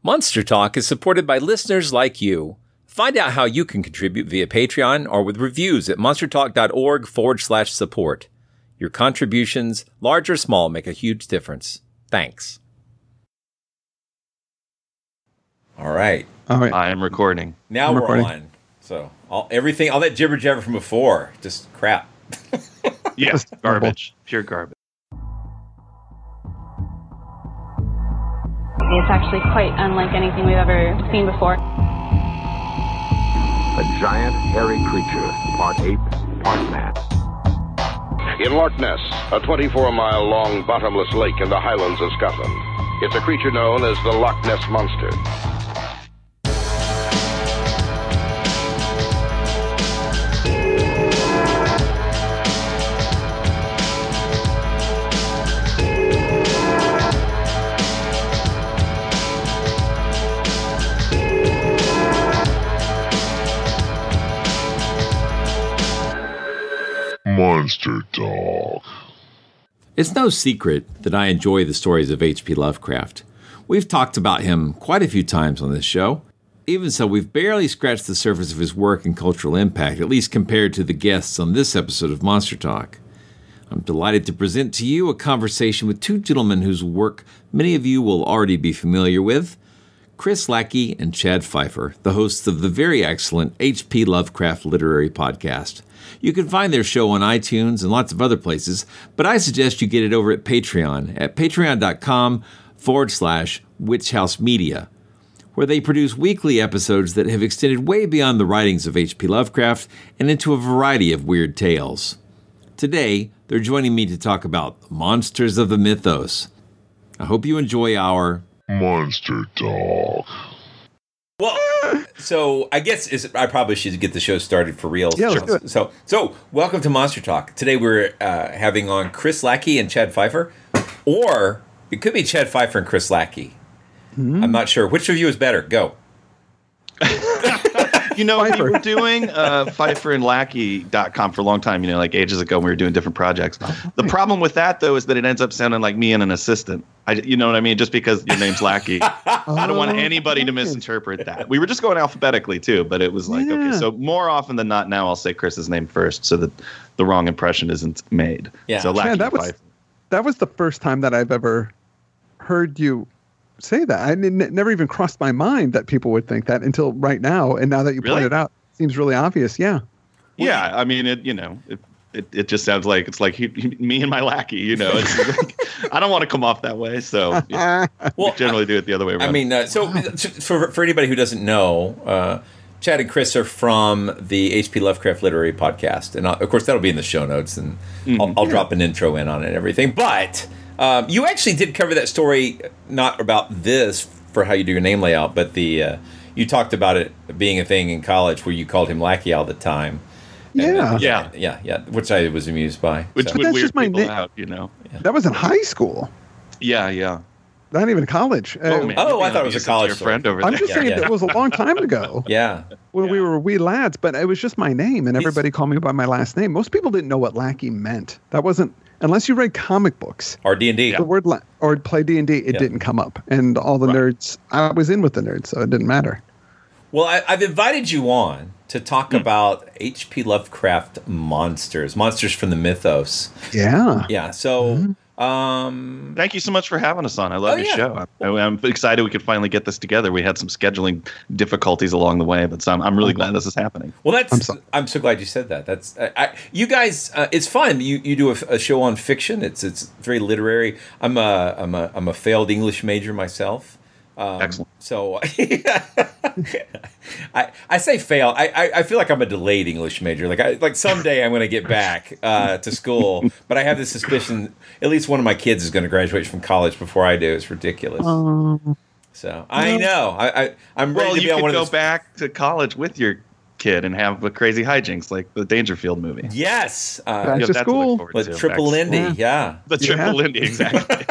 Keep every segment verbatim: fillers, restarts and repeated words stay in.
Monster Talk is supported by listeners like you. Find out how you can contribute via Patreon or with reviews at monstertalk.org forward slash support. Your contributions, large or small, make a huge difference. Thanks. All right. All right. I am recording. Now I'm we're recording. on. So all everything, all that jibber jabber from before, just crap. Yeah, Just garbage. Pure garbage. It's actually quite unlike anything we've ever seen before. A giant, hairy creature, part ape, part man. In Loch Ness, a twenty-four mile long bottomless lake in the Highlands of Scotland. It's a creature known as the Loch Ness Monster. Monster Talk. It's no secret that I enjoy the stories of H P Lovecraft. We've talked about him quite a few times on this show. Even so, we've barely scratched the surface of his work and cultural impact, at least compared to the guests on this episode of Monster Talk. I'm delighted to present to you a conversation with two gentlemen whose work many of you will already be familiar with. Chris Lackey and Chad Pfeiffer, the hosts of the very excellent H P Lovecraft Literary Podcast. You can find their show on iTunes and lots of other places, but I suggest you get it over at Patreon at patreon.com forward slash Witch House Media, where they produce weekly episodes that have extended way beyond the writings of H P Lovecraft and into a variety of weird tales. Today, they're joining me to talk about Monsters of the Mythos. I hope you enjoy our Monster Talk. Well, so I guess is, I probably should get the show started for real. Yeah, let's do it. So, so welcome to Monster Talk. Today we're uh, having on Chris Lackey and Chad Pfeiffer, or it could be Chad Pfeiffer and Chris Lackey. Mm-hmm. I'm not sure. Which of you is better? Go. You know, Pfeiffer. we were doing uh, Pfeiffer and Lackey dot com for a long time, you know, like ages ago when we were doing different projects. The problem with that, though, is that it ends up sounding like me and an assistant. I, you know what I mean? Just because your name's Lackey. I don't want anybody to misinterpret that. We were just going alphabetically, too, but it was like, Yeah. okay, so more often than not now I'll say Chris's name first so that the wrong impression isn't made. Yeah. So Lackey Man, that was Pfeiffer. that was the first time that I've ever heard you say that. I n- never even crossed my mind that people would think that until right now. And now that you Really? pointed out, it seems really obvious. Yeah. Yeah, I mean, it. You know, it, it, it just sounds like it's like he, he, me and my lackey. You know, it's like, I don't want to come off that way, so yeah, Well, we generally do it the other way around. I mean, uh, so for for anybody who doesn't know, uh, Chad and Chris are from the H P Lovecraft Literary Podcast, and uh, of course that'll be in the show notes, and I'll, I'll drop an intro in on it and everything. But um, you actually did cover that story, not about this for how you do your name layout, but the uh, you talked about it being a thing in college where you called him Lackey all the time. And, Yeah. uh, Yeah. yeah, yeah, which I was amused by. which so. would that's weird just my people na- out, you know. That was in high school, Yeah, yeah. not even college. Uh, Oh, man, Oh, you're I thought it was a being college your story. friend over I'm there. just Yeah, saying yeah. that was a long time ago Yeah. when we Yeah. were wee lads, but it was just my name and everybody called me by my last name. Most people didn't know what Lackey meant. That wasn't, unless you read comic books. Or D and D. The word la- or play D and D, it Yeah. didn't come up. And all the Right. nerds, I was in with the nerds, so it didn't matter. Well, I, I've invited you on to talk about H P Lovecraft monsters, monsters from the mythos. Yeah. Yeah. So, um, Thank you so much for having us on. I love Oh, your yeah. show. I'm, I'm excited we could finally get this together. We had some scheduling difficulties along the way, but so I'm, I'm really glad this is happening. well, that's. I'm I'm so- so, glad you said that. That's. I, I, you guys, uh, it's fun. You you do a, a show on fiction. It's it's very literary. I'm a I'm a I'm a failed English major myself. Um, Excellent. So, I I say fail. I, I I feel like I'm a delayed English major. Like I like someday I'm going to get back uh, to school, but I have this suspicion at least one of my kids is going to graduate from college before I do. It's ridiculous. Um, So I know I, I I'm ready Well, to you be on could one go of those. back to college with your kid and have a crazy hijinks like the Dangerfield movie. Yes, uh, Back You to have that look school. forward with to. Triple Back- Lindy. Yeah. Yeah. The You Triple have- Lindy, exactly.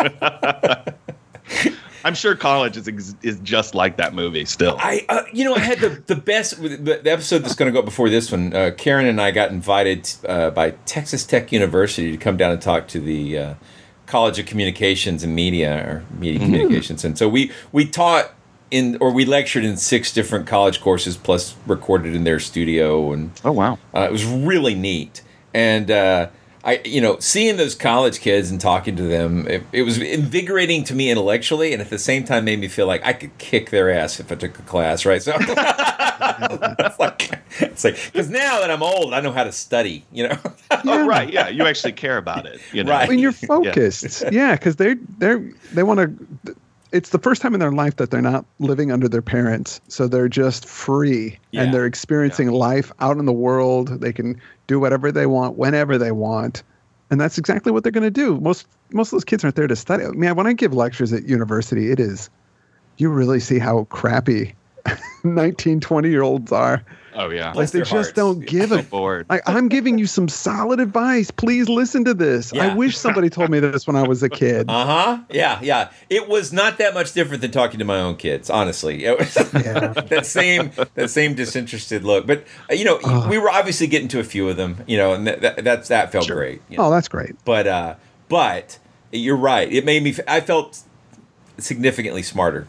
I'm sure college is ex- is just like that movie still. I, uh, you know, I had the the best the, the episode that's going to go up before this one. Uh, Karen and I got invited uh, by Texas Tech University to come down and talk to the uh, College of Communications and Media or Media Communications, and so we we taught in, or we lectured in six different college courses, plus recorded in their studio, and oh wow, uh, it was really neat. And uh, I, you know, seeing those college kids and talking to them, it, it was invigorating to me intellectually, and at the same time made me feel like I could kick their ass if I took a class, right? So it's like, it's like, because now that I'm old, I know how to study, you know. Yeah. Oh right, yeah, you actually care about it, you know. Right. I mean, you're focused. Yeah, because they're they're they want to. It's the first time in their life that they're not living under their parents, so they're just free Yeah. and they're experiencing Yeah. life out in the world. They can do whatever they want, whenever they want, and that's exactly what they're going to do. Most most of those kids aren't there to study. I mean, when I give lectures at university, it is you really see how crappy nineteen, twenty year olds are. Oh yeah, Like Bless they their just hearts. don't give a. bored. Like, I'm giving you some solid advice. Please listen to this. Yeah. I wish somebody told me this when I was a kid. Uh huh. Yeah, yeah. It was not that much different than talking to my own kids, honestly. It was that same that same disinterested look. But uh, you know, Oh. we were obviously getting to a few of them. You know, and that that, that's, that felt Sure. great. You know? Oh, that's great. But uh, but you're right. It made me. f- I felt significantly smarter.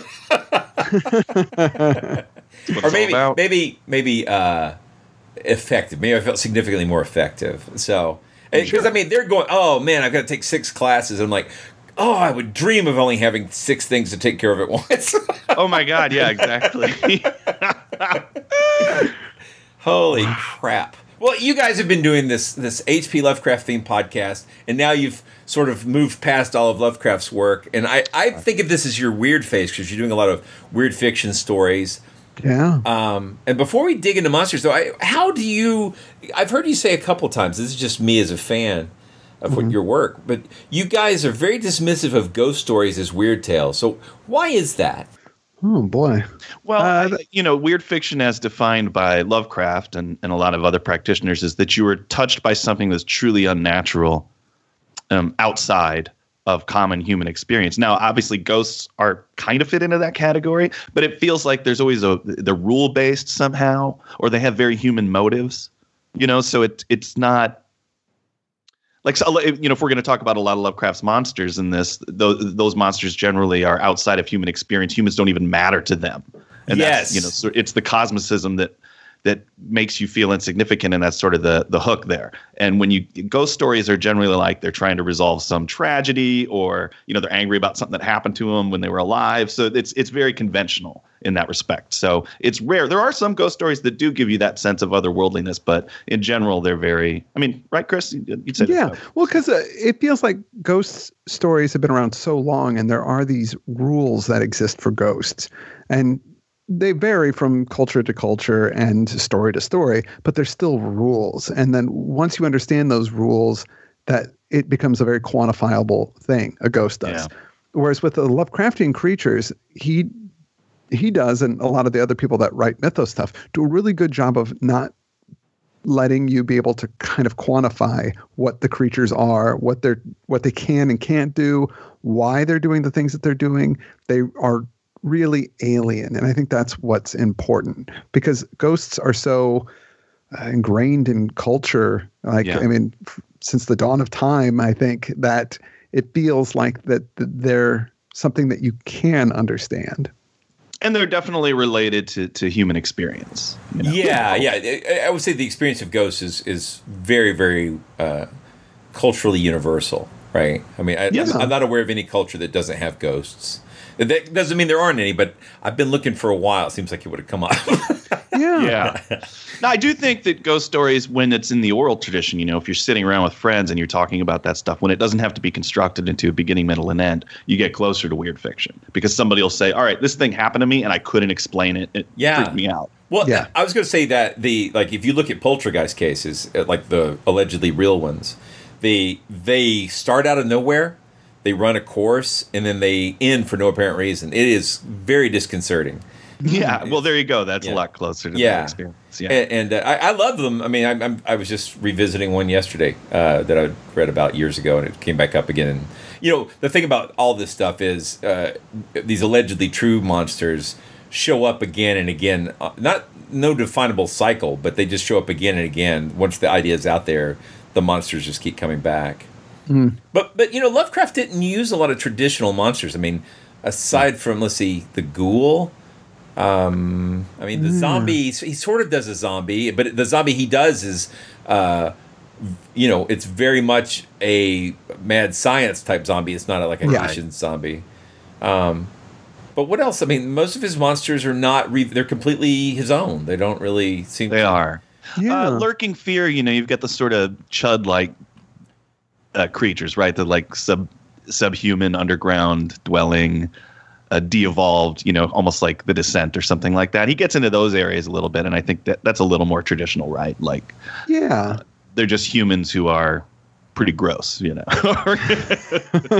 Or it's all maybe, about. maybe, maybe uh, effective. Maybe I felt significantly more effective. So, because I mean, they're going, oh man, I've got to take six classes. I'm like, oh, I would dream of only having six things to take care of at once. Oh my god, yeah, exactly. Holy crap! Well, you guys have been doing this this H P Lovecraft themed podcast, and now you've sort of moved past all of Lovecraft's work. And I, I think of this as your weird phase because you're doing a lot of weird fiction stories. Yeah. Um, and before we dig into monsters, though, I, how do you? I've heard you say a couple times. This is just me as a fan of Mm-hmm. what your work, but you guys are very dismissive of ghost stories as weird tales. So why is that? Oh boy. Well, Uh, I- you know, weird fiction as defined by Lovecraft and, and a lot of other practitioners is that you were touched by something that's truly unnatural um, outside of common human experience. Now, obviously, ghosts are kind of fit into that category, but it feels like there's always a they're rule based somehow, or they have very human motives. You know, so it it's not. Like, so, you know, if we're going to talk about a lot of Lovecraft's monsters in this, those, those monsters generally are outside of human experience. Humans don't even matter to them. And Yes. that's, you know, so it's the cosmicism that that makes you feel insignificant, and that's sort of the the hook there. And when you ghost stories are generally like they're trying to resolve some tragedy, or you know they're angry about something that happened to them when they were alive. So it's it's very conventional in that respect. So it's rare. There are some ghost stories that do give you that sense of otherworldliness, but in general they're very. I mean, right, Chris? You'd say Yeah. that. Well, because uh, it feels like ghost stories have been around so long, and there are these rules that exist for ghosts, and they vary from culture to culture and story to story, but there's still rules. And then once you understand those rules, that it becomes a very quantifiable thing, a ghost does. Yeah. Whereas with the Lovecraftian creatures, he he does, and a lot of the other people that write mythos stuff do a really good job of not letting you be able to kind of quantify what the creatures are, what they're what they can and can't do, why they're doing the things that they're doing. They are really alien, and I think that's what's important, because ghosts are so uh, ingrained in culture. Like, Yeah. I mean, f- since the dawn of time, I think that it feels like that th- they're something that you can understand. And they're definitely related to, to human experience. you know? Yeah, yeah. I, I would say the experience of ghosts is is very, very uh, culturally universal, right? I mean, I, Yeah. I'm not aware of any culture that doesn't have ghosts. That doesn't mean there aren't any, but I've been looking for a while. It seems like it would have come up. Yeah. Yeah. Now, I do think that ghost stories, when it's in the oral tradition, you know, if you're sitting around with friends and you're talking about that stuff, when it doesn't have to be constructed into a beginning, middle, and end, you get closer to weird fiction, because somebody will say, all right, this thing happened to me and I couldn't explain it. It Yeah. freaked me out. Well, Yeah. I was going to say that the like if you look at poltergeist cases, uh, like the allegedly real ones, they they start out of nowhere, they run a course, and then they end for no apparent reason. It is very disconcerting. Yeah. Well, there you go. That's Yeah. a lot closer to Yeah. that experience. Yeah. And, and uh, I, I love them. I mean, I, I'm, I was just revisiting one yesterday uh, that I read about years ago, and it came back up again. And you know, the thing about all this stuff is uh, these allegedly true monsters show up again and again. Uh, not no definable cycle, but they just show up again and again. Once the idea is out there, the monsters just keep coming back. But but you know, Lovecraft didn't use a lot of traditional monsters. I mean, aside from, let's see, the ghoul. Um, I mean, the Mm. zombie, he sort of does a zombie, but the zombie he does is, uh, you know, it's very much a mad science type zombie. It's not a, like a Right. Haitian zombie. Um, but what else? I mean, most of his monsters are not, re- they're completely his own. They don't really seem They to. are. Yeah. Uh, lurking fear, you know, you've got the sort of chud-like uh, creatures, right? The like sub subhuman underground dwelling, uh, de-evolved, you know, almost like The Descent or something like that. He gets into those areas a little bit, and I think that that's a little more traditional, right? Like, Yeah. they're just humans who are pretty gross, you know.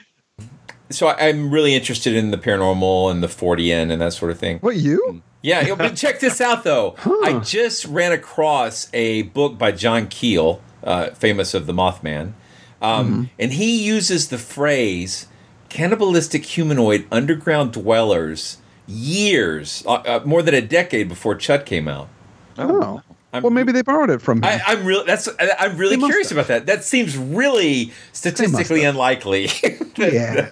So I, I'm really interested in the paranormal and the Fortean and that sort of thing. What, you? Yeah, you know, but check this out, though. I just ran across a book by John Keel, uh, famous of The Mothman, um, and he uses the phrase cannibalistic humanoid underground dwellers years, uh, uh, more than a decade before Chud came out. Oh. I'm- Well, maybe they borrowed it from him. I, I'm really that's I- I'm really They must curious have. about that. That seems really statistically have. unlikely. yeah.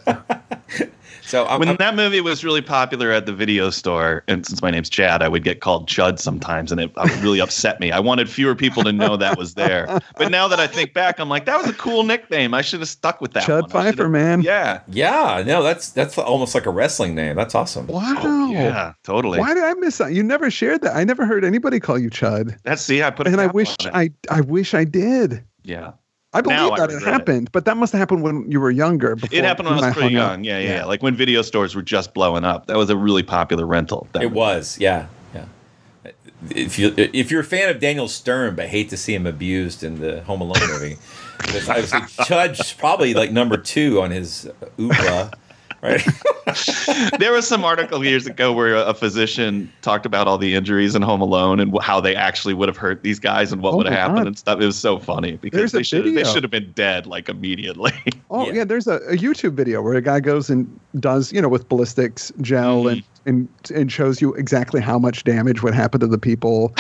So I'm, When I'm- that movie was really popular at the video store, and since my name's Chad, I would get called Chud sometimes, and it uh, really upset me. I wanted fewer people to know that was there. But now that I think back, I'm like, that was a cool nickname. I should have stuck with that Chud one. I Pfeiffer, should've- man. Yeah. yeah, no, that's that's almost like a wrestling name. That's awesome. Wow. Oh, yeah, totally. Why did I miss that? You never shared that. I never heard anybody call you Chud. That's see, I put a And I cap wish on it. I I wish I did. Yeah. I believe Now I that it regret it. happened, but that must have happened when you were younger. Before It happened when I was pretty hung out. young. Yeah, yeah, yeah. Like when video stores were just blowing up. That was a really popular rental. That It was, yeah, yeah. If you if you're a fan of Daniel Stern but hate to see him abused in the Home Alone movie, because I was like, Chud's probably like number two on his oeuvre, right? There was some article years ago where a physician talked about all the injuries in Home Alone and wh- how they actually would have hurt these guys and what Oh would have my happened God. and stuff. It was so funny because There's a they should they video. should have been dead like immediately. Oh Yeah. yeah, there's a, a YouTube video where a guy goes and does, you know, with ballistics gel and, and and shows you exactly how much damage would happen to the people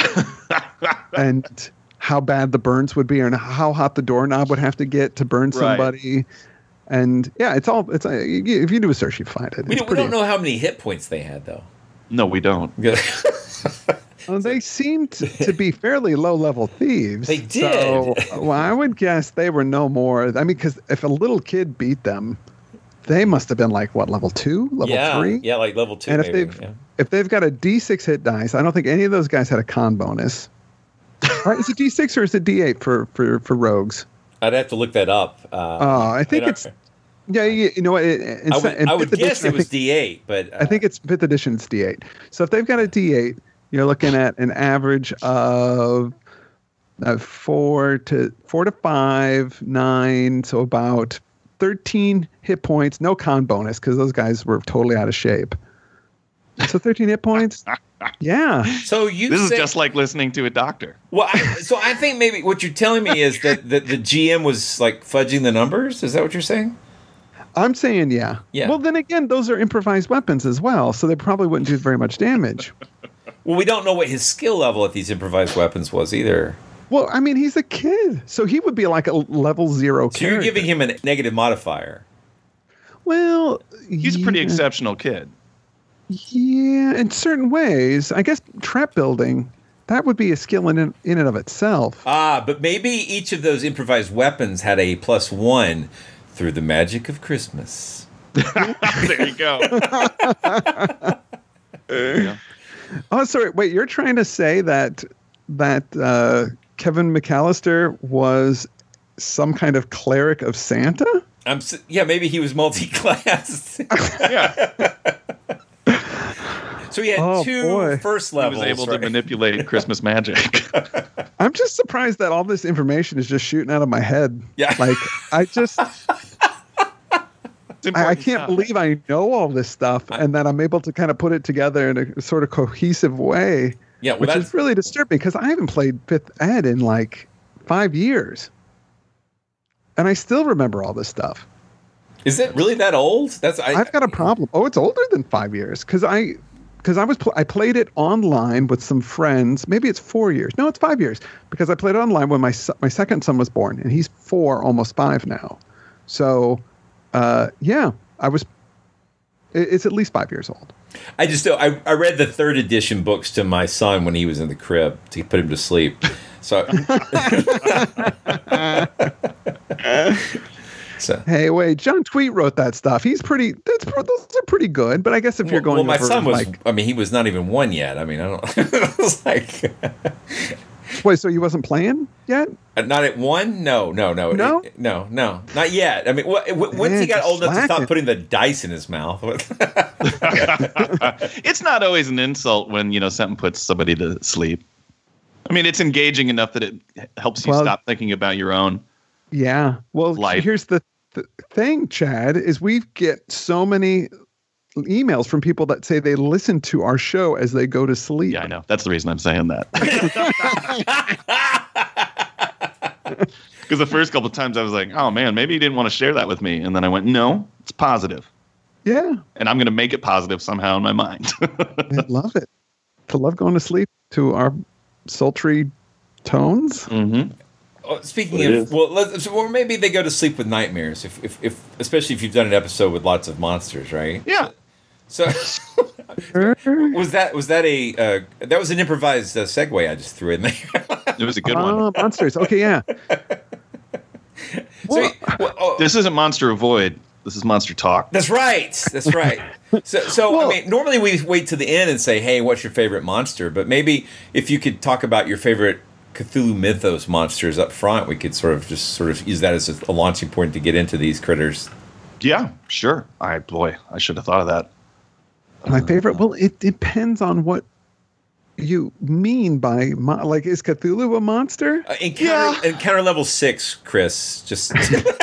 and how bad the burns would be and how hot the doorknob would have to get to burn Right. somebody. And yeah, it's all it's uh, you- if you do a search, you find it. We, It's don't, we pretty- don't know how many hit points they had though. No, we don't. Well, they seemed to be fairly low-level thieves. They So, did. well, I would guess they were no more. I mean, because if a little kid beat them, they must have been like what, level two, level yeah, three? yeah, like level two. And if maybe, they've yeah. if they've got a D six hit dice, I don't think any of those guys had a con bonus. Right? Is it D six or is it D eight for for for rogues? I'd have to look that up. Uh, Oh, I think in our- it's yeah. You, you know what? It, it's, I would, in I would fifth guess edition, it I was think- D eight, but uh, I think it's fifth edition. It's D eight. So if they've got a D eight, you're looking at an average of uh, four to four to five, nine, so about thirteen hit points. No con bonus because those guys were totally out of shape. So thirteen hit points. Yeah. so you This is say, just like listening to a doctor. well. I, so I think maybe what you're telling me is that, that the G M was like fudging the numbers. Is that what you're saying? I'm saying yeah. Yeah. Well, then again, those are improvised weapons as well, so they probably wouldn't do very much damage. Well, we don't know what his skill level at these improvised weapons was either. Well, I mean, he's a kid, so he would be like a level zero So character. you're giving him a negative modifier. Well, He's a pretty yeah. exceptional kid. Yeah, in certain ways. I guess trap building, that would be a skill in, in and of itself. Ah, but maybe each of those improvised weapons had a plus one through the magic of Christmas. There you go. Oh, sorry. Wait, you're trying to say that that uh, Kevin McAllister was some kind of cleric of Santa? I'm s- yeah, maybe he was multi-class. Yeah. So he had Oh, two boy. first He levels. was able to right? manipulate Christmas magic. I'm just surprised that all this information is just shooting out of my head. Yeah. Like, I just, I, It's I important can't stuff. believe I know all this stuff and that I'm able to kind of put it together in a sort of cohesive way. Yeah, well, which that's is really disturbing because I haven't played fifth ed in like five years. And I still remember all this stuff. is it really that old? That's I, I've got a problem. Oh, it's older than five years because I because I was pl- I played it online with some friends. Maybe it's four years. No, it's five years because I played it online when my son, my second son was born, and he's four, almost five now. So, uh, yeah, I was It's at least five years old. I just don't. I, I read the third edition books to my son when he was in the crib to put him to sleep. So, so hey, wait, John Tweet wrote that stuff. He's pretty. That's those are pretty good. But I guess if you're going, well, my over, son was. like, I mean, he was not even one yet. I mean, I don't. It was like. Wait, so he wasn't playing yet? Uh, not at one? No, no, no, no, it, no, no, not yet. I mean, wh- wh- once Man, he got old enough to stop slacking. putting the dice in his mouth. It's not always an insult when, you know, something puts somebody to sleep. I mean, it's engaging enough that it helps you Well, stop thinking about your own. Yeah. Well, Life. here's the th- thing, Chad, is we get so many emails from people that say they listen to our show as they go to sleep. Yeah, I know. That's the reason I'm saying that. Because the first couple of times I was like, oh, man, maybe you didn't want to share that with me. And then I went, no, it's positive. Yeah. And I'm going to make it positive somehow in my mind. I love it. To love going to sleep to our sultry tones. Mm-hmm. Oh, speaking It of, is. well, let's, or maybe they go to sleep with nightmares. If, if, if, especially if you've done an episode with lots of monsters, right? Yeah. So, was that was that a uh, that was an improvised uh, segue I just threw in there? It was a good Oh, one. monsters. Okay, yeah. So, well, oh, This isn't Monster Avoid. This is Monster Talk. that's right. That's right. So, so Well- I mean, normally we wait to the end and say, "Hey, what's your favorite monster?" But maybe if you could talk about your favorite Cthulhu Mythos monsters up front, we could sort of just sort of use that as a, a launching point to get into these critters. Yeah, sure. I boy, I should have thought of that. My favorite. Well, it depends on what you mean by mo- like. Is Cthulhu a monster? Uh, encounter, Yeah. encounter level six, Chris. Just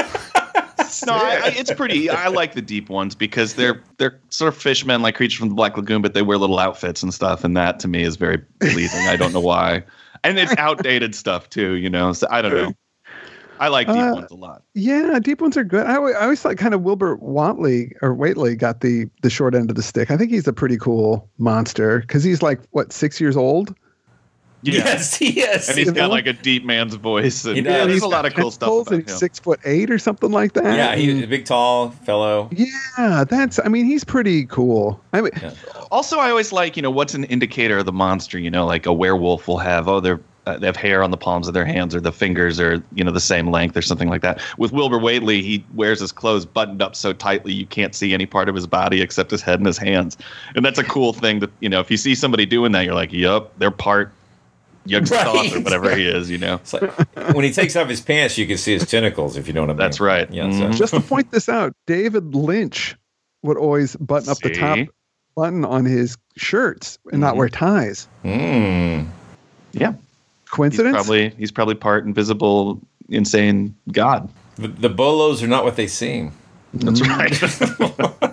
No, I, I, it's pretty. I like the deep ones because they're they're sort of fishmen, like creatures from the Black Lagoon, but they wear little outfits and stuff, and that to me is very pleasing. I don't know why, and it's outdated stuff too. You know, so I don't know. I like deep Uh, ones a lot. Yeah, deep ones are good. I, always- I always thought kind of Wilbur Watley or Waitley got the the short end of the stick. I think he's a pretty cool monster because he's like what six years old. Yeah. yes, yes. And he's You got know? like a deep man's voice. And He yeah, does. there's He's a lot of got cool stuff tentacles about and he's him. six foot eight or something like that. yeah, he's a big, tall fellow. Yeah, that's. I mean, he's pretty cool. I mean, Yeah. Also, I always like, you know, what's an indicator of the monster? You know, like a werewolf will have, oh, they're uh, they have hair on the palms of their hands, or the fingers are, you know, the same length or something like that. With Wilbur Waitley, he wears his clothes buttoned up so tightly you can't see any part of his body except his head and his hands. And that's a cool thing that, you know, if you see somebody doing that, you're like, yup, they're part Yugg-Sothoth Right. or whatever he is, you know. It's like, when he takes off his pants, you can see his tentacles, if you know what I mean. That's right. Yeah. Mhm. So. just to point this out, David Lynch would always button up the See? top button on his shirts and not Mhm. wear ties. Mm. Yeah. He's Coincidence? probably, he's probably part invisible, insane god. The, the bolos are not what they seem. That's Mm. right.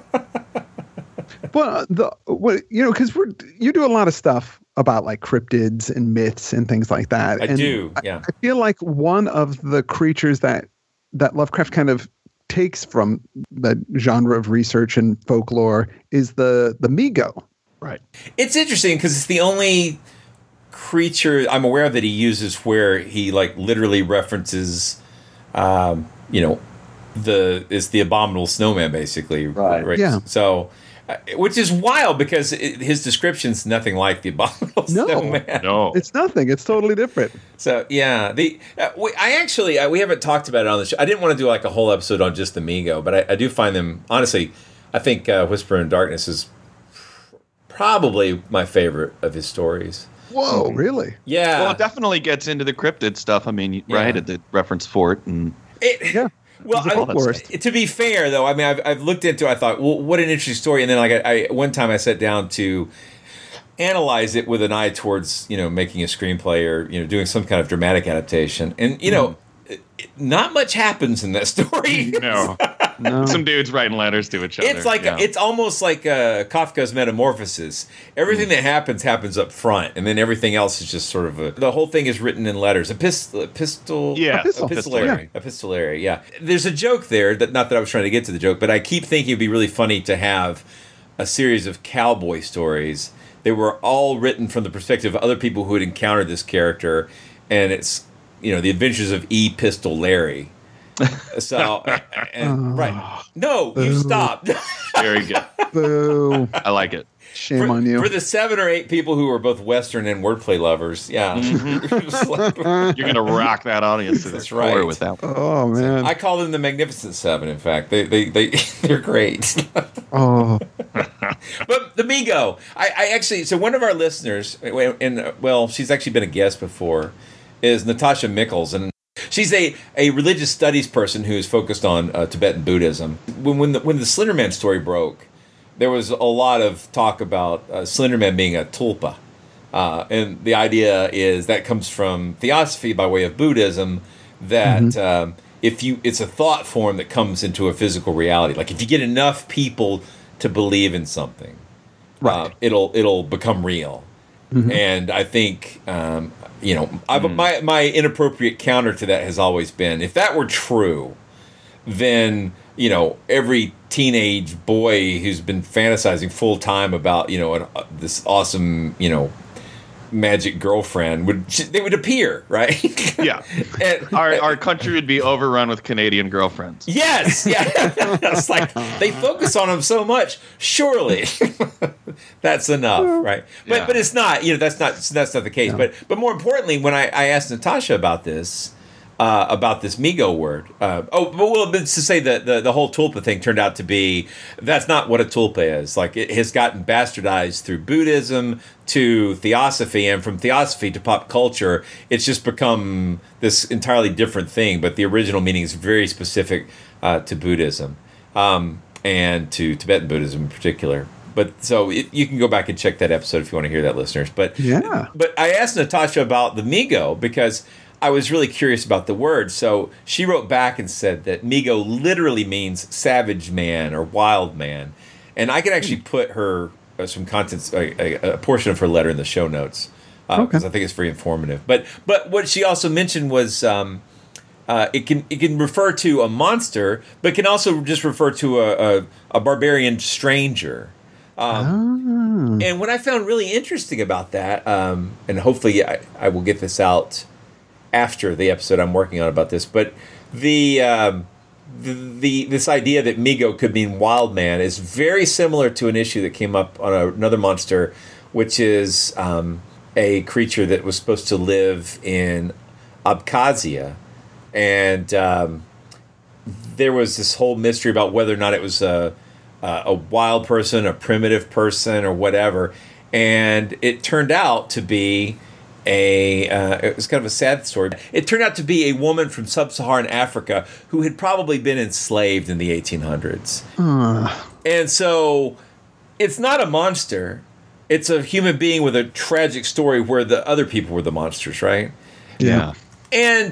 Well, the what you know, because we're you do a lot of stuff about like cryptids and myths and things like that. I and do, yeah. I, I feel like one of the creatures that that Lovecraft kind of takes from the genre of research and folklore is the the Migo. Right. It's interesting because it's the only creature I'm aware of that he uses where he like literally references, um, you know, the it's the abominable snowman basically. Right. Yeah. So, uh, which is wild because it, his description's nothing like the abominable No. snowman. No. It's nothing. It's totally different. So yeah, the uh, we, I actually uh, we haven't talked about it on the show. I didn't want to do like a whole episode on just the Migo, but I, I do find them honestly. I think uh, Whisper in Darkness is probably my favorite of his stories. Whoa, really? Yeah, Well, it definitely gets into the cryptid stuff. I mean, Yeah. right at the reference fort and It- Yeah. Well, He's a I, folklorist. to be fair though, I mean, I've, I've looked into. it, I thought, well, what an interesting story. And then, like, I, I one time I sat down to analyze it with an eye towards you know making a screenplay or you know doing some kind of dramatic adaptation. And you know, it, it- not much happens in that story. no, No. some dudes writing letters to each other. It's like yeah. it's almost like uh, Kafka's Metamorphosis. Everything that happens happens up front, and then everything else is just sort of a, the whole thing is written in letters. Epist- epistle, Yeah, Epistle. epistolary, epistolary. Yeah, there's a joke there that not that I was trying to get to the joke, but I keep thinking it'd be really funny to have a series of cowboy stories. They were all written from the perspective of other people who had encountered this character, and it's you know the adventures of E. Pistol Larry. So, and, right. No, you stop. Very good. Boo. I like it. Shame for, on you. For the seven or eight people who are both Western and wordplay lovers, yeah. Mm-hmm. You're going to rock that audience to That's the core right. with that one. Oh, man. I call them the Magnificent Seven, in fact. They, they, they, they're great. Oh. But the Migo, I, I actually, so one of our listeners, and well, she's actually been a guest before, is Natasha Mickles, and she's a, a religious studies person who's focused on uh, Tibetan Buddhism. When when the, when the Slender Man story broke, there was a lot of talk about uh, Slender Man being a tulpa. Uh, and the idea is that comes from theosophy by way of Buddhism, that mm-hmm. um, if you, it's a thought form that comes into a physical reality. Like if you get enough people to believe in something, right. uh, it'll it'll become real. Mm-hmm. And I think, um, you know, I, mm. my my inappropriate counter to that has always been, if that were true, then, you know, every teenage boy who's been fantasizing full time about, you know, an, uh, this awesome, you know, magic girlfriend would they would appear, right? Yeah. and, our our country would be overrun with Canadian girlfriends. Yes, yeah. It's like they focus on them so much. Surely that's enough, right? But yeah. but it's not. You know, that's not that's not the case. No. But but more importantly, when I, I asked Natasha about this, uh, about this Migo word, uh, oh, but well, but to say that the the whole tulpa thing turned out to be that's not what a tulpa is. Like it has gotten bastardized through Buddhism to theosophy, and from theosophy to pop culture, it's just become this entirely different thing. But the original meaning is very specific uh, to Buddhism um, and to Tibetan Buddhism in particular. But so it, you can go back and check that episode if you want to hear that, listeners. But yeah. But I asked Natasha about the Migo because I was really curious about the word. So she wrote back and said that Migo literally means savage man or wild man, and I can actually put her. Uh, some contents, a, a, a portion of her letter in the show notes, because uh, okay. I think it's very informative. But but what she also mentioned was um, uh, it can it can refer to a monster, but it can also just refer to a a, a barbarian stranger. Um, oh. And what I found really interesting about that, um, and hopefully I, I will get this out after the episode I'm working on about this, but the. Um, The, the this idea that Migo could mean wild man is very similar to an issue that came up on a, another monster, which is um, a creature that was supposed to live in Abkhazia, and um, there was this whole mystery about whether or not it was a a wild person, a primitive person, or whatever, and it turned out to be. A uh, it was kind of a sad story. It turned out to be a woman from sub-Saharan Africa who had probably been enslaved in the eighteen hundreds. Uh. And so it's not a monster. It's a human being with a tragic story where the other people were the monsters, right? Yeah. And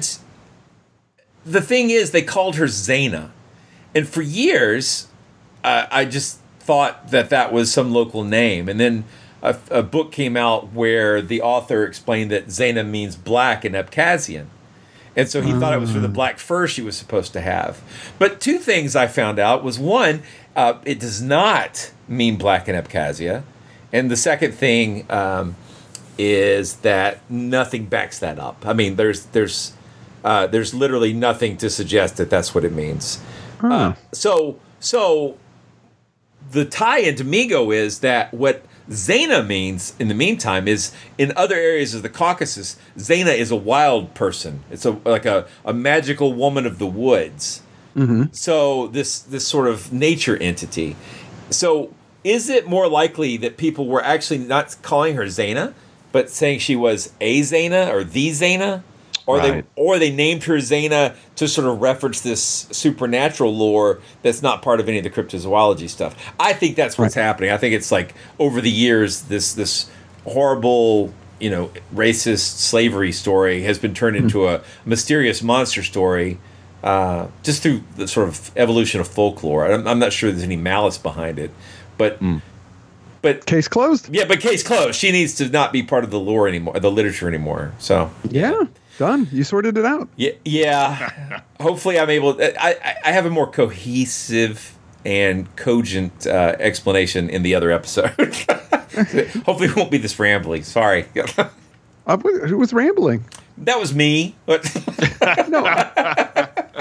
the thing is, they called her Zaina. And for years, uh, I just thought that that was some local name. And then A, a book came out where the author explained that Zaina means black in Abkhazian. And so he uh. thought it was for the black fur she was supposed to have. But two things I found out was, one, uh, it does not mean black in Abkhazia. And the second thing um, is that nothing backs that up. I mean, there's there's uh, there's literally nothing to suggest that that's what it means. Uh. Uh, so so the tie into Migo is that what Zaina means, in the meantime, is in other areas of the Caucasus, Zaina is a wild person. It's a like a, a magical woman of the woods. Mm-hmm. So this this sort of nature entity. So is it more likely that people were actually not calling her Zaina, but saying she was a Zaina or the Zaina? Or right. they or they named her Zaina to sort of reference this supernatural lore that's not part of any of the cryptozoology stuff. I think that's what's right. happening. I think it's like over the years, this this horrible, you know, racist slavery story has been turned into a mysterious monster story, uh, just through the sort of evolution of folklore. I'm, I'm not sure there's any malice behind it, but. Mm. But case closed. Yeah, but case closed. She needs to not be part of the lore anymore, the literature anymore. So yeah. Done. You sorted it out. Yeah. Yeah. Hopefully, I'm able. I I have a more cohesive and cogent uh, explanation in the other episode. Hopefully, it won't be this rambling. Sorry. uh, who was rambling? That was me. no. I,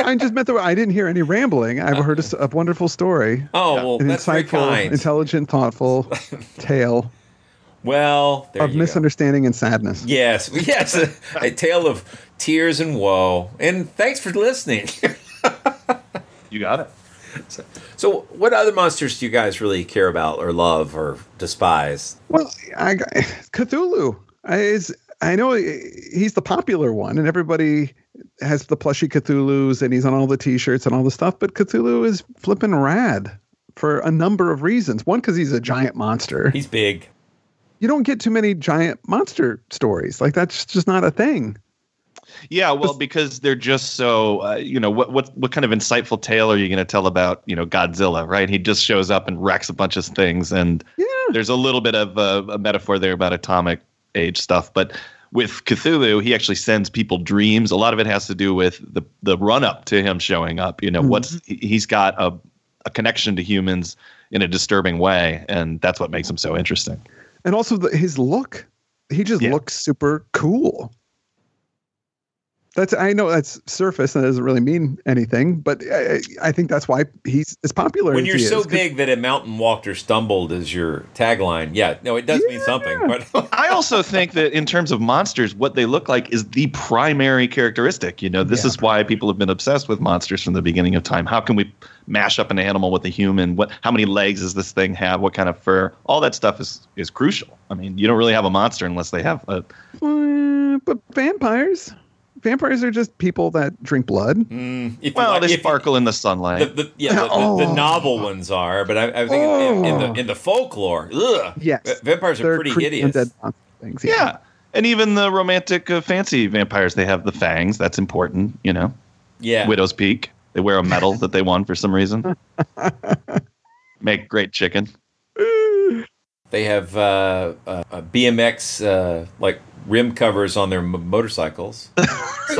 I just meant that I didn't hear any rambling. I've heard a, a wonderful story. Oh, well, An that's very insightful, kind. intelligent, thoughtful tale Well, there of you misunderstanding and sadness. go. Yes, yes, a, a tale of tears and woe. And thanks for listening. You got it. So, so, what other monsters do you guys really care about or love or despise? Well, I, Cthulhu is. I know he's the popular one, and everybody has the plushy Cthulhu's, and he's on all the T-shirts and all the stuff. But Cthulhu is flipping rad for a number of reasons. One, because he's a giant monster. He's big. You don't get too many giant monster stories. Like, that's just not a thing. Yeah, well, because they're just so, uh, you know, what what what kind of insightful tale are you going to tell about, you know, Godzilla, right? He just shows up and wrecks a bunch of things, and Yeah. there's a little bit of a, a metaphor there about atomic age stuff. But with Cthulhu, he actually sends people dreams. A lot of it has to do with the the run up to him showing up. You know, Mhm. what's he- he's got a a connection to humans in a disturbing way, and that's what makes him so interesting. And also the, his look. He just Yeah. looks super cool. That's I know that's surface and doesn't really mean anything, but I, I think that's why he's as popular When as you're he so is. 'Cause- big that a mountain walked or stumbled is your tagline. Yeah, no, it does mean Yeah. something. But I also think that in terms of monsters, what they look like is the primary characteristic. You know, this Yeah. is why people have been obsessed with monsters from the beginning of time. How can we mash up an animal with a human? What? How many legs does this thing have? What kind of fur? All that stuff is is crucial. I mean, you don't really have a monster unless they have a. Uh, but vampires, vampires are just people that drink blood. mm, if you Well, like- they if- sparkle in the The, sunlight. the, yeah, the, the, the Oh. novel ones are, but I, I think in, in Oh. the in the folklore, ugh, Yes, va- vampires are They're pretty creepy hideous. undead monster things. Yeah, and even the romantic, uh, fancy vampires, they have the fangs. That's important. You know, Yeah, Widow's Peak. They wear a medal that they won for some reason. Make great chicken. they have uh, uh, uh, B M X uh, like rim covers on their m- motorcycles. It's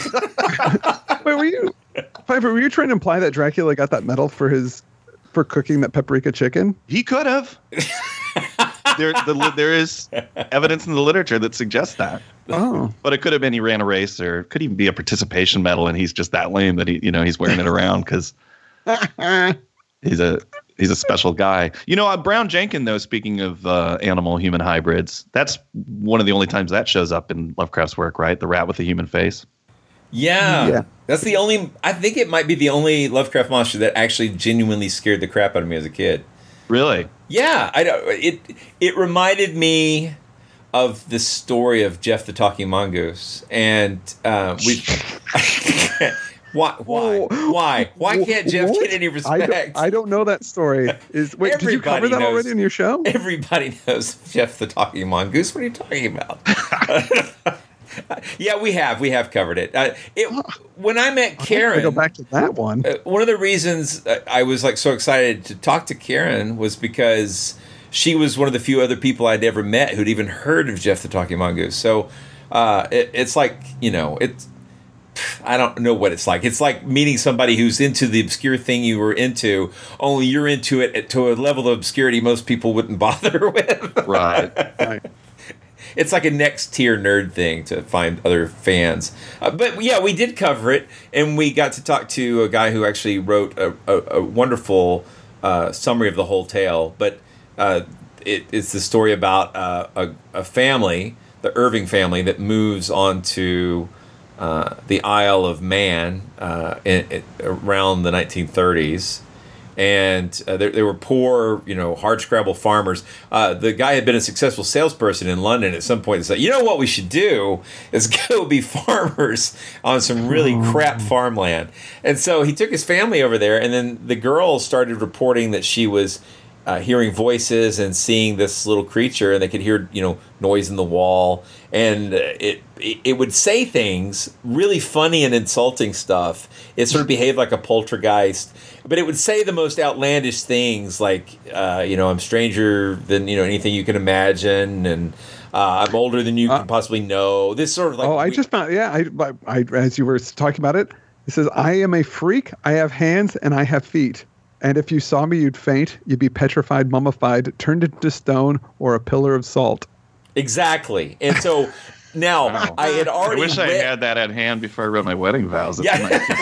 like- Wait, were you, Piper? Were you trying to imply that Dracula got that medal for his for cooking that paprika chicken? He could have. there, the, there is evidence in the literature that suggests that. Oh, But it could have been he ran a race, or it could even be a participation medal, and he's just that lame that he, you know, he's wearing it around because he's a he's a special guy. You know, uh, Brown Jenkin, though. Speaking of uh, animal-human hybrids, that's one of the only times that shows up in Lovecraft's work, right? The rat with the human face. yeah, Yeah. that's the only. I think it might be the only Lovecraft monster that actually genuinely scared the crap out of me as a kid. Really? Yeah, I don't. It it reminded me of the story of Jeff the Talking Mongoose, and uh, we. Why? Why? Whoa. Why? Why can't Jeff What? get any I respect? don't, I don't know that story. Is wait, did you cover Everybody that knows. already in your show? Everybody knows Jeff the Talking Mongoose. What are you talking about? Yeah, we have. We have covered it. Uh, it when I met I Karen, go back to that one. uh, one of the reasons uh, I was like so excited to talk to Karen was because she was one of the few other people I'd ever met who'd even heard of Jeff the Talking Mongoose. So uh, it, it's like, you know, it's I don't know what it's like. It's like meeting somebody who's into the obscure thing you were into, only you're into it to a level of obscurity most people wouldn't bother with. Right. Right. It's like a next tier nerd thing to find other fans. Uh, but yeah, we did cover it, and we got to talk to a guy who actually wrote a, a, a wonderful uh, summary of the whole tale. But uh, it, it's the story about uh, a, a family, the Irving family, that moves onto uh, the Isle of Man uh, in, in, around the nineteen thirties. And uh, they, they were poor, you know, hardscrabble farmers. Uh, the guy had been a successful salesperson in London. At some point, he said, "You know what we should do is go be farmers on some really crap farmland." And so he took his family over there, and then the girl started reporting that she was uh, hearing voices and seeing this little creature, and they could hear, you know, noise in the wall, and uh, it it would say things really funny and insulting stuff. It sort of behaved like a poltergeist. But it would say the most outlandish things, like, uh, you know, I'm stranger than, you know, anything you can imagine, and uh, I'm older than you Uh, can possibly know. This sort of like... oh, I we- just found. Yeah, I, I, I, as you were talking about it, it says, "I am a freak. I have hands and I have feet. And if you saw me, you'd faint. You'd be petrified, mummified, turned into stone, or a pillar of salt." Exactly. And so Now, Wow. I had I already wish I read- had that at hand before I wrote my wedding vows. Yeah.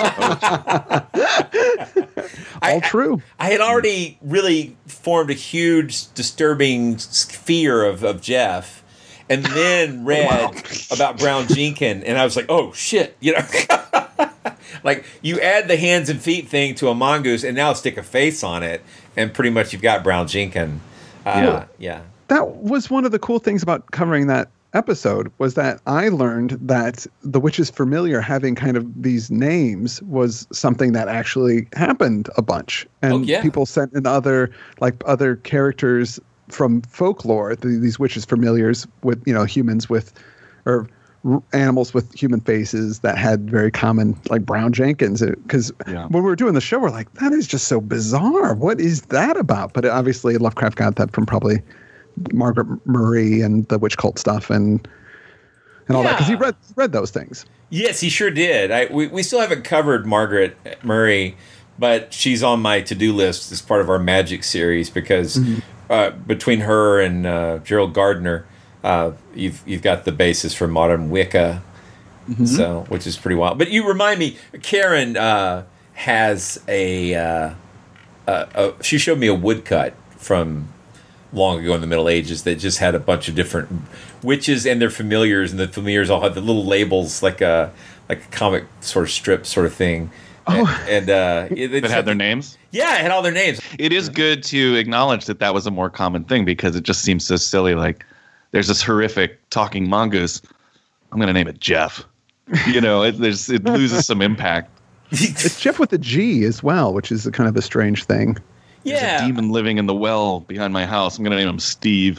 All I- true. I had already really formed a huge, disturbing s- fear of, of Jeff, and then read about Brown Jenkin, and I was like, "Oh shit!" You know, like you add the hands and feet thing to a mongoose, and now stick a face on it, and pretty much you've got Brown Jenkin. Uh, yeah, yeah. That was one of the cool things about covering that episode was that I learned that the Witch's Familiar having kind of these names was something that actually happened a bunch. And Oh, yeah. people sent in other like other characters from folklore, the, these Witches Familiars with, you know, humans with or r- animals with human faces that had very common like Brown Jenkins. Because Yeah. when we were doing the show, we're like, that is just so bizarre. What is that about? But obviously Lovecraft got that from probably Margaret Murray and the witch cult stuff and and all that because he Yeah. read read those things. Yes, he sure did. I we, we still haven't covered Margaret Murray, but she's on my to-do list as part of our Magic series because uh, between her and uh, Gerald Gardner, uh, you've you've got the basis for modern Wicca, so which is pretty wild. But you remind me, Karen uh, has a, uh, a, a she showed me a woodcut from long ago in the Middle Ages that just had a bunch of different witches and their familiars, and the familiars all had the little labels like a like a comic sort of strip sort of thing. And, and uh, it, they That just had their names. Yeah, it had all their names. It is good to acknowledge that that was a more common thing because it just seems so silly. Like there's this horrific talking mongoose. I'm going to name it Jeff. You know, it, there's it loses some impact. It's Jeff with a G as well, which is a kind of a strange thing. There's Yeah, a demon living in the well behind my house. I'm going to name him Steve.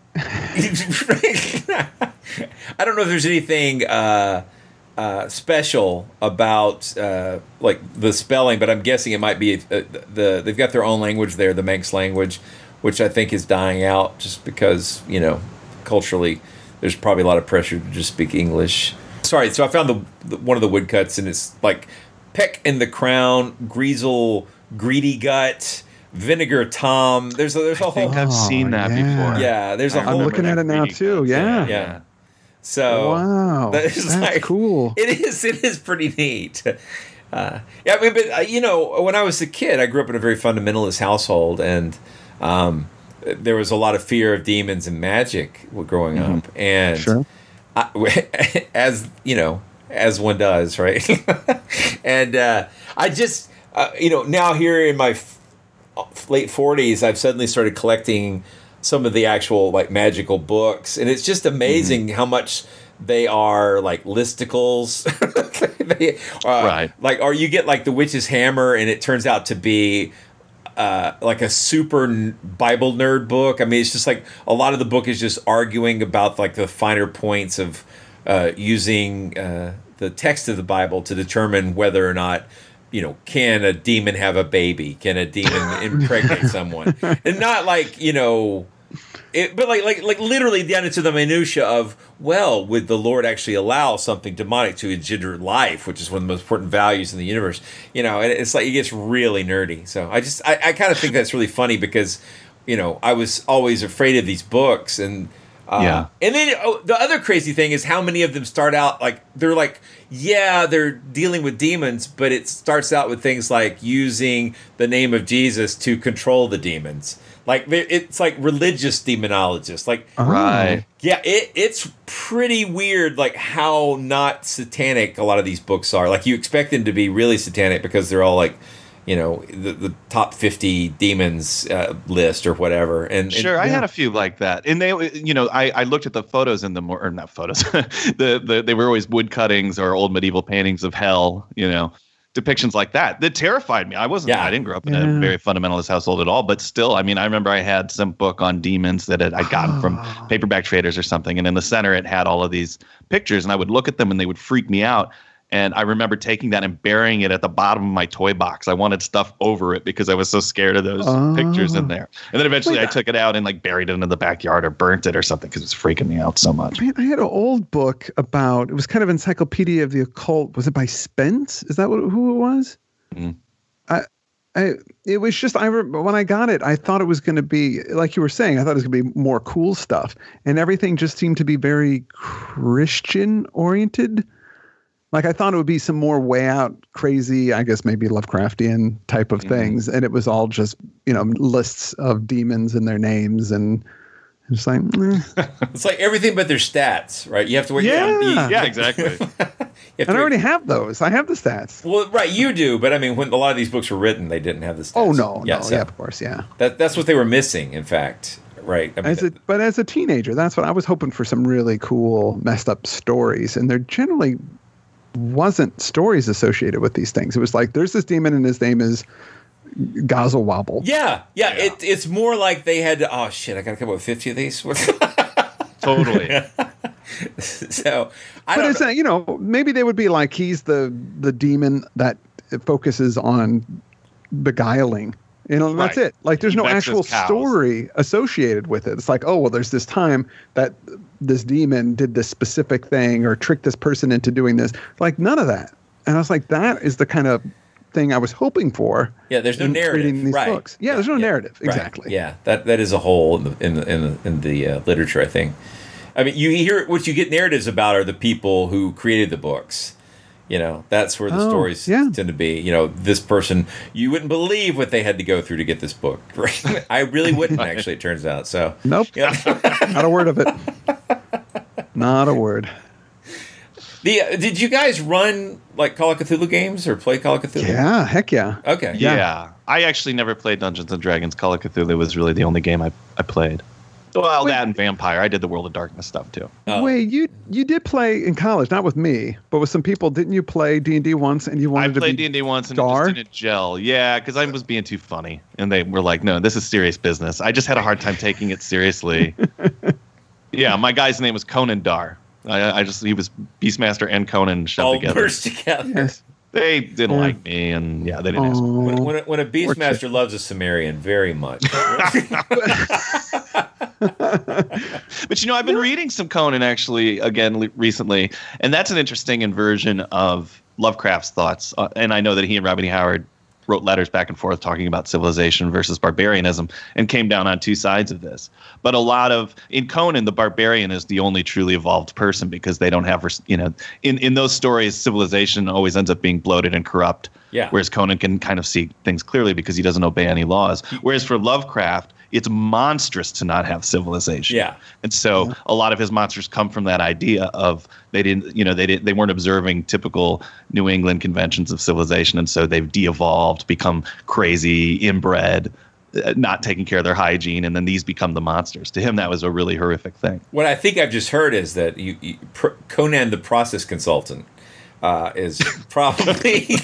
I don't know if there's anything uh, uh, special about uh, like the spelling, but I'm guessing it might be uh, the they've got their own language there, the Manx language, which I think is dying out just because you know culturally there's probably a lot of pressure to just speak English. Sorry, so I found the, the one of the woodcuts and it's like Peck in the Crown, Greasel, Greedy Gut, Vinegar Tom. There's a, there's a I think whole I've seen that yeah. before. yeah. There's a I whole. I'm remember looking at that it now reading too. that. Yeah. Yeah. So Wow. that is That's cool. It is. It is pretty neat. Uh, yeah, I mean, but uh, you know, when I was a kid, I grew up in a very fundamentalist household, and um, there was a lot of fear of demons and magic growing Mm-hmm. up. And Sure. I, as you know, as one does, right? and uh, I just, uh, you know, now here in my f- late forties, I've suddenly started collecting some of the actual like magical books, and it's just amazing how much they are like listicles. they are, Right. Like, or you get like the witch's hammer, and it turns out to be uh, like a super n- Bible nerd book. I mean, it's just like a lot of the book is just arguing about like the finer points of uh, using uh, the text of the Bible to determine whether or not, you know, can a demon have a baby? Can a demon impregnate someone? And not like, you know, it, but like, like, like literally down into the minutia of, well, would the Lord actually allow something demonic to engender life, which is one of the most important values in the universe? You know, and it's like it gets really nerdy. So I just, I, I kind of think that's really funny because, you know, I was always afraid of these books, and uh, Yeah. and then oh, the other crazy thing is how many of them start out like they're like, yeah, they're dealing with demons, but it starts out with things like using the name of Jesus to control the demons. Like they- it's like religious demonologists. Like, Right. yeah, it it's pretty weird. Like how not satanic a lot of these books are. Like you expect them to be really satanic because they're all like, you know, the, the top fifty demons uh, list or whatever. And, and Sure, I had a few like that, and they, you know, I, I looked at the photos in the more, or not photos, the, the they were always wood cuttings or old medieval paintings of hell, you know, depictions like that that terrified me. I wasn't, Yeah. I didn't grow up in Yeah. a very fundamentalist household at all, but still, I mean, I remember I had some book on demons that had, I'd gotten from paperback traders or something, and in the center it had all of these pictures, and I would look at them and they would freak me out. And I remember taking that and burying it at the bottom of my toy box. I wanted stuff over it because I was so scared of those Oh. pictures in there. And then eventually Wait, I took it out and like buried it in the backyard or burnt it or something because it was freaking me out so much. Man, I had an old book about, it was kind of Encyclopedia of the Occult. Was it by Spence? Is that what, who it was? Mhm. I, I, it was just I re- when I got it, I thought it was going to be like you were saying. I thought it was going to be more cool stuff, and everything just seemed to be very Christian oriented. Like I thought it would be some more way out, crazy, I guess maybe Lovecraftian type of mm-hmm. things, and it was all just you know lists of demons and their names, and it's like eh. It's like everything but their stats, right? You have to wait. Yeah, yeah, yeah exactly. And I already have those. I have the stats. Well, right, you do, but I mean, when a lot of these books were written, they didn't have the stats. Oh no, yeah, no, so yeah, of course, yeah. That that's what they were missing, in fact, right? I mean, as a, but as a teenager, that's what I was hoping for, some really cool, messed up stories, and there generally wasn't stories associated with these things. It was like there's this demon, and his name is Gozzle Wobble. Yeah, yeah. yeah. It, it's more like they had. To, oh shit! I got to come up with fifty of these. Totally. So, I but don't it's know. A, you know, maybe they would be like he's the the demon that focuses on beguiling. You know, and that's Right. it. Like there's He no vexes actual cows. story associated with it. It's like, oh well, there's this time that this demon did this specific thing or tricked this person into doing this. Like none of that. And I was like, that is the kind of thing I was hoping for. Yeah, there's no in narrative. reading these right. books. Yeah, there's no yeah, narrative. right. Exactly. Yeah, that that is a hole in the in the in the, in the uh, literature, I think. I mean, you hear what you get narratives about are the people who created the books. You know, that's where the Oh, stories yeah. tend to be. You know, this person, you wouldn't believe what they had to go through to get this book. Right? I really wouldn't, actually, it turns out. So, Nope. yeah. Not a word of it. Not a word. The uh, did you guys run like Call of Cthulhu games or play Call of Cthulhu? Yeah, heck yeah. Okay. Yeah. Yeah. I actually never played Dungeons and Dragons. Call of Cthulhu was really the only game I, I played. Well, Wait. that and Vampire. I did the World of Darkness stuff too. Oh. Wait, you you did play in college, not with me, but with some people. Didn't you play D and D once and you I wanted to played be D and D once and Dar? it just didn't gel. Yeah, because I was being too funny. And they were like, no, this is serious business. I just had a hard time taking it seriously. Yeah, my guy's name was Conan Dar. I, I just, he was Beastmaster and Conan shoved All together. merged together. Yes. They didn't Yeah. like me, and yeah, they didn't ask me. When, Oh. when, a, when a Beastmaster loves a Sumerian very much. But you know, I've been reading some Conan actually again le- recently, and that's an interesting inversion of Lovecraft's thoughts. Uh, and I know that he and Robert E. Howard wrote letters back and forth talking about civilization versus barbarianism, and came down on two sides of this. But a lot of in Conan, the barbarian is the only truly evolved person because they don't have, res- you know, in in those stories, civilization always ends up being bloated and corrupt. Yeah. Whereas Conan can kind of see things clearly because he doesn't obey any laws. Whereas for Lovecraft, it's monstrous to not have civilization. Yeah. And so a lot of his monsters come from that idea of they didn't, you know, they didn't, they weren't observing typical New England conventions of civilization, and so they've de-evolved, become crazy, inbred, uh, not taking care of their hygiene, and then these become the monsters. To him, that was a really horrific thing. What I think I've just heard is that you, you, Pr- Conan the Process Consultant uh, is probably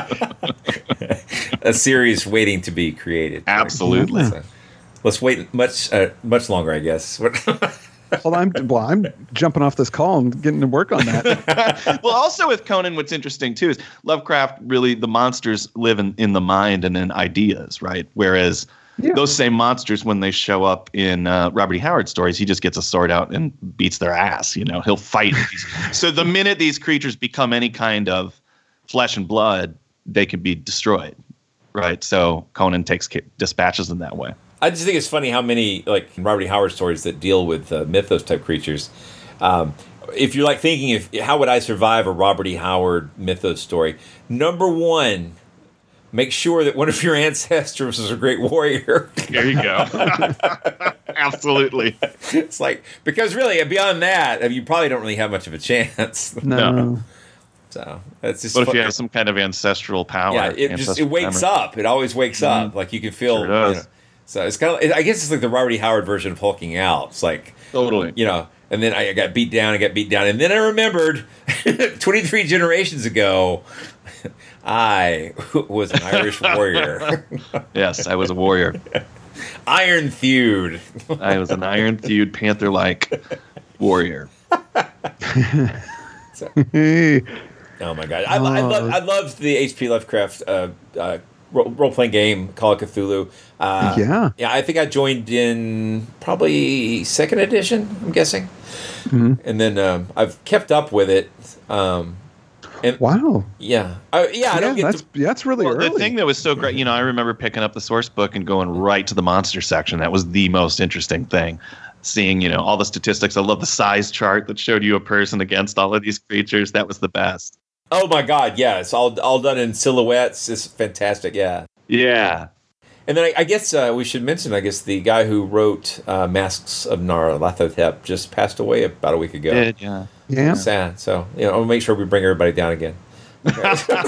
a series waiting to be created. Absolutely. So, let's wait much uh, much longer, I guess. Well, I'm well, I'm jumping off this call and getting to work on that. Well, also with Conan, what's interesting too is Lovecraft really, the monsters live in, in the mind and in ideas, right? Whereas Yeah. those same monsters, when they show up in uh, Robert E. Howard stories, he just gets a sword out and beats their ass. You know, he'll fight. these. So the minute these creatures become any kind of flesh and blood, they can be destroyed, right? So Conan takes dispatches them that way. I just think it's funny how many like Robert E. Howard stories that deal with uh, mythos type creatures. Um, if you're like thinking, if how would I survive a Robert E. Howard mythos story? Number one, make sure that one of your ancestors was a great warrior. There you go. Absolutely. It's like, because really beyond that, I mean, you probably don't really have much of a chance. No. No. So that's just. What if fun- you have some kind of ancestral power? Yeah, it just it ancestral wakes memory? up. It always wakes up. Like you can feel. Sure does. You know, so it's kind of. I guess it's like the Robert E. Howard version of hulking out. It's like Totally. you know. And then I got beat down. I got beat down, and then I remembered twenty-three generations ago, I was an Irish warrior, Yes, I was a warrior. iron thewed. I was an iron-thewed, panther-like warrior. Hey, Oh my god! I, I love I loved the H P Lovecraft uh, uh, role playing game Call of Cthulhu. Uh, Yeah. yeah. I think I joined in probably second edition. I'm guessing, Mhm. and then um, I've kept up with it. Um, And, wow. Yeah. Uh, yeah. I Yeah, don't get that's to, yeah, that's really Well, early. the thing that was so great, you know, I remember picking up the source book and going right to the monster section. That was the most interesting thing. Seeing, you know, all the statistics. I love the size chart that showed you a person against all of these creatures. That was the best. Oh my God! Yeah, it's all all done in silhouettes. It's fantastic. Yeah. Yeah. And then I, I guess uh, we should mention, I guess, the guy who wrote uh, Masks of Nyarlathotep just passed away about a week ago. Did, yeah. Yeah. Sad. So, you know, I'll make sure we bring everybody down again. Okay.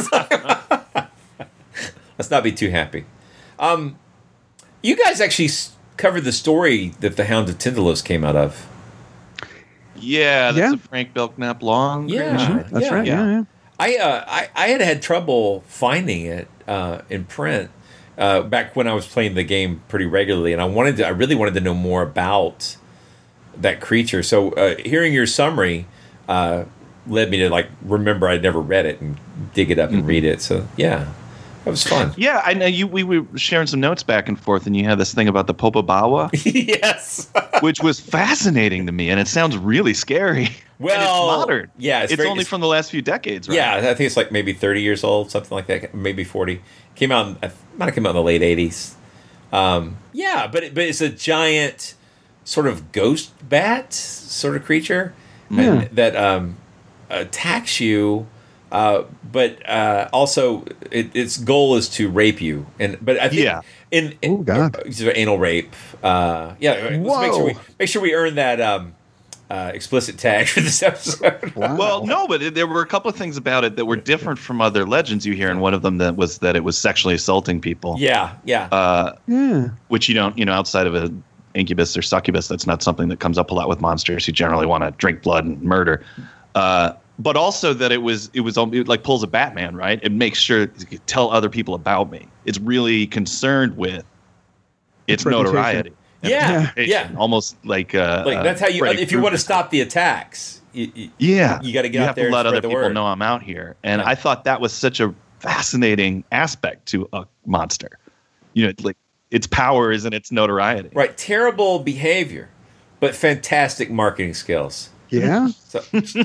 Let's not be too happy. Um, you guys actually s- covered the story that the Hound of Tindalos came out of. Yeah, that's Yeah. a Frank Belknap long. Yeah, creature. That's yeah. right. Yeah. yeah. I, uh, I I had had trouble finding it uh, in print uh, back when I was playing the game pretty regularly, and I wanted to. I really wanted to know more about that creature. So uh, hearing your summary uh, led me to like remember I'd never read it and dig it up and Mhm. read it. So yeah, that was fun. Yeah, I know you. We were sharing some notes back and forth, and you had this thing about the Popobawa, Yes. which was fascinating to me, and it sounds really scary. Well, and it's modern. Yeah, It's, very- only from the last few decades, right? Yeah, I think it's like maybe thirty years old, something like that, maybe forty. Came out, in, I might have come out in the late eighties. Um, yeah, but it, but it's a giant sort of ghost bat sort of creature and, that um, attacks you, uh, but uh, also it, its goal is to rape you. And but I think Yeah. in, in Oh, God. uh, sort of anal rape. Uh, yeah, let's make Whoa. sure we make sure we earn that. Um, Uh, explicit tag for this episode. Wow. Well, no, but it, there were a couple of things about it that were different from other legends you hear, and one of them that was that it was sexually assaulting people. Yeah, yeah. Uh, Yeah. which you don't, you know, outside of a incubus or succubus, that's not something that comes up a lot with monsters who generally want to drink blood and murder. Uh, but also that it was, it was it like pulls a Batman, right? It makes sure to tell other people about me. It's really concerned with its, Its reputation. notoriety. and Yeah, its reputation. yeah. Almost like uh, Like that's how you. Freddy If you want to Krueger. stop the attacks, you, you, Yeah, you got to get you out have there to let and other spread the people word. know I'm out here, and Yeah. I thought that was such a fascinating aspect to a monster. You know, like its power is in its notoriety. Right, terrible behavior, but fantastic marketing skills. Yeah. So,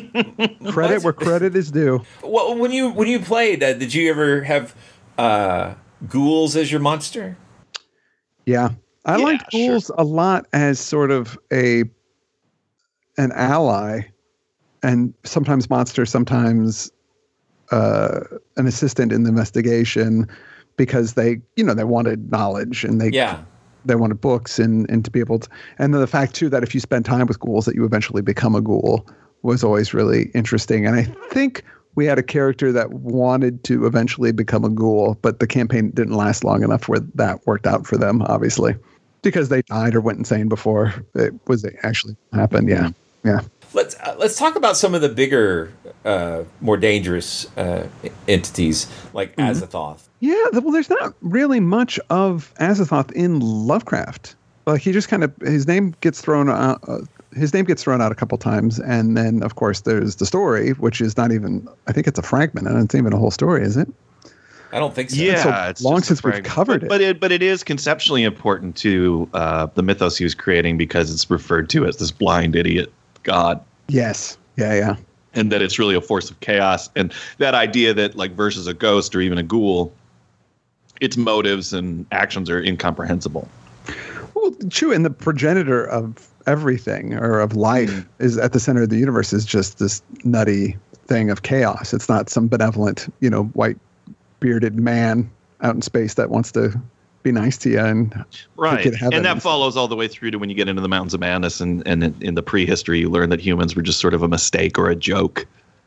Credit where credit is due. well, when you when you played, uh, did you ever have uh, ghouls as your monster? Yeah. I Yeah, liked sure. ghouls a lot as sort of a an ally, and sometimes monster, sometimes uh, an assistant in the investigation, because they, you know, they wanted knowledge and they Yeah, they wanted books and and to be able to, and then the fact too that if you spend time with ghouls that you eventually become a ghoul was always really interesting. And I think we had a character that wanted to eventually become a ghoul, but the campaign didn't last long enough where that worked out for them, obviously, because they died or went insane before it was actually happened. Yeah, yeah. let's uh, let's talk about some of the bigger, uh, more dangerous uh, entities like Azathoth. Yeah, th- well, there's not really much of Azathoth in Lovecraft. Like he just kind of his name gets thrown out. Uh, his name gets thrown out a couple times, and then of course there's the story, which is not even. I think it's a fragment, and it's even a whole story, is it? I don't think so. Yeah, so it's long just a since we've fragment. covered but, it. But it, but it is conceptually important to uh, the mythos he was creating because it's referred to as this blind idiot god, Yes. Yeah. Yeah. and that it's really a force of chaos. And that idea that like versus a ghost or even a ghoul, its motives and actions are incomprehensible. Well, true, and the progenitor of everything or of life is at the center of the universe is just this nutty thing of chaos. It's not some benevolent, you know, white bearded man out in space that wants to be nice to you and Right. take you to heaven. And that follows all the way through to when you get into the Mountains of Madness and, and in, in the prehistory, you learn that humans were just sort of a mistake or a joke.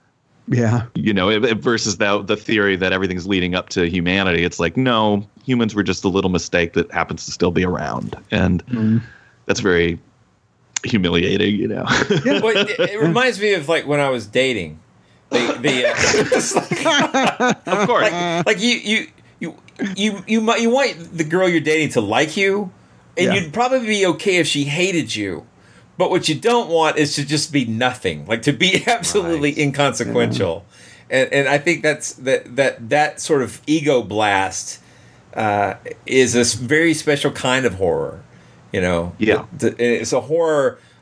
Yeah. You know, it, it versus the, the theory that everything's leading up to humanity. It's like, no, humans were just a little mistake that happens to still be around. And Mm. that's very humiliating, you know. Well, it, it reminds me of like when I was dating. The, the uh, it's like, Of course. like, like you you you you you might you want the girl you're dating to like you, and Yeah. you'd probably be okay if she hated you. But what you don't want is to just be nothing, like to be absolutely Right. inconsequential. And and I think that's that that that sort of ego blast uh, is a s- very special kind of horror. You know, Yeah. The- the- it's a horror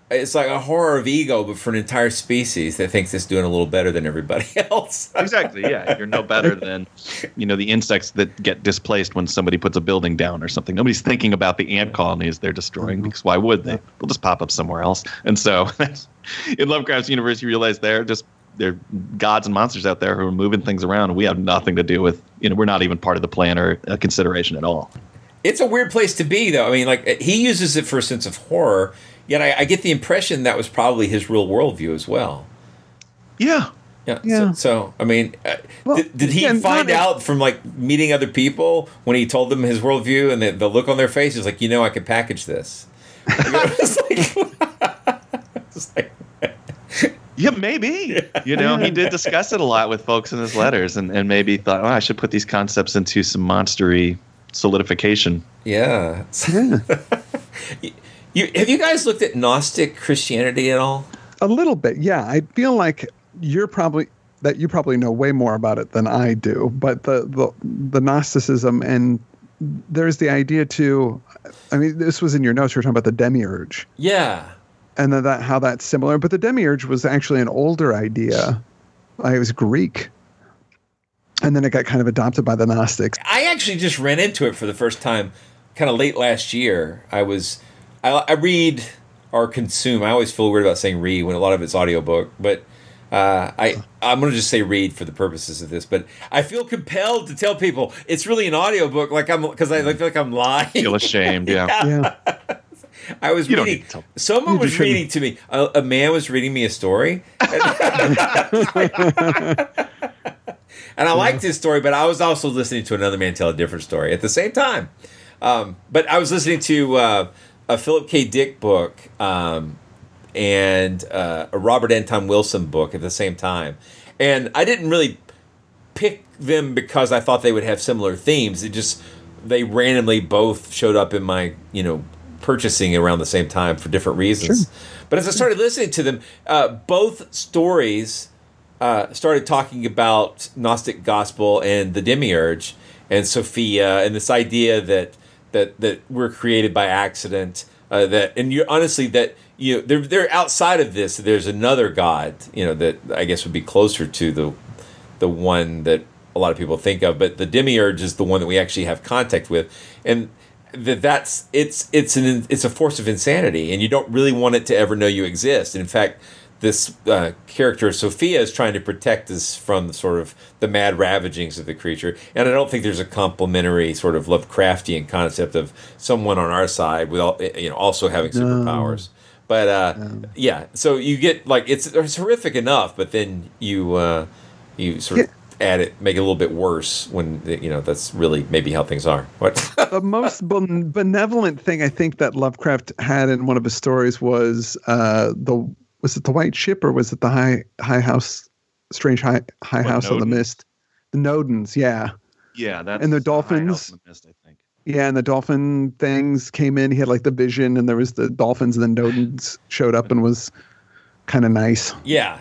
it's like a horror of ego, but for an entire species that thinks it's doing a little better than everybody else. Exactly. Yeah, you're no better than, you know, the insects that get displaced when somebody puts a building down or something. Nobody's thinking about the ant colonies they're destroying, because why would they? They'll just pop up somewhere else. And so, in Lovecraft's universe, you realize they're just they're gods and monsters out there who are moving things around, and we have nothing to do with. You know, we're not even part of the plan or a consideration at all. It's a weird place to be, though. I mean, like, he uses it for a sense of horror. Yet I, I get the impression that was probably his real worldview as well. Yeah. Yeah. Yeah. So, so I mean, uh, Well, did, did he yeah, find not- out from like meeting other people when he told them his worldview and the, the look on their face is like, you know, I can package this. It's like, it's like, Yeah, maybe. You know, he did discuss it a lot with folks in his letters, and, and maybe thought, oh, I should put these concepts into some monstery solidification. yeah. Yeah. you, you, have you guys looked at Gnostic Christianity at all? A little bit, yeah. I feel like you're probably that you probably know way more about it than I do. But the the, the Gnosticism, and there's the idea too. I mean, this was in your notes. You were talking about the demiurge, Yeah. and then that how that's similar. But the demiurge was actually an older idea. Uh, It was Greek, and then it got kind of adopted by the Gnostics. I actually just ran into it for the first time kind of late last year. I was, I, I read or consume. I always feel weird about saying read when a lot of it's audiobook, but uh, I, I'm going to just say read for the purposes of this, but I feel compelled to tell people it's really an audiobook. Like I'm, because I feel like I'm lying. Feel ashamed, yeah. Yeah, I was You don't reading, need to tell- someone You was just shouldn't. reading to me, a, a man was reading me a story. And I liked his story, but I was also listening to another man tell a different story at the same time. Um, but I was listening to uh, a Philip K. Dick book um, and uh, a Robert Anton Wilson book at the same time. And I didn't really pick them because I thought they would have similar themes. It just, they randomly both showed up in my, you know, purchasing around the same time for different reasons. Sure. But as I started listening to them, uh, both stories uh, started talking about Gnostic gospel and the demiurge and Sophia and this idea that that that we're created by accident. Uh, that and you honestly that you know, they're they're outside of this. There's another God, you know, that I guess would be closer to the the one that a lot of people think of, but the demiurge is the one that we actually have contact with, and that that's it's it's an it's a force of insanity, and you don't really want it to ever know you exist. And in fact, this uh, character Sophia is trying to protect us from the sort of the mad ravagings of the creature, and I don't think there's a complementary sort of Lovecraftian concept of someone on our side with all, you know, also having superpowers. But uh, No. yeah, so you get like it's it's horrific enough, but then you uh, you sort of Yeah. add it, make it a little bit worse when you know that's really maybe how things are. What? The most ben- benevolent thing I think that Lovecraft had in one of his stories was uh, the was it the White Ship or was it the High High House, Strange High High What, House of the Nodens? Mist, the Nodens, yeah, Yeah, that's And the High dolphins? House in the Mist, I think. yeah, and the dolphin things came in. He had like the vision, and there was the dolphins, and then Nodens showed up and was kind of nice. Yeah,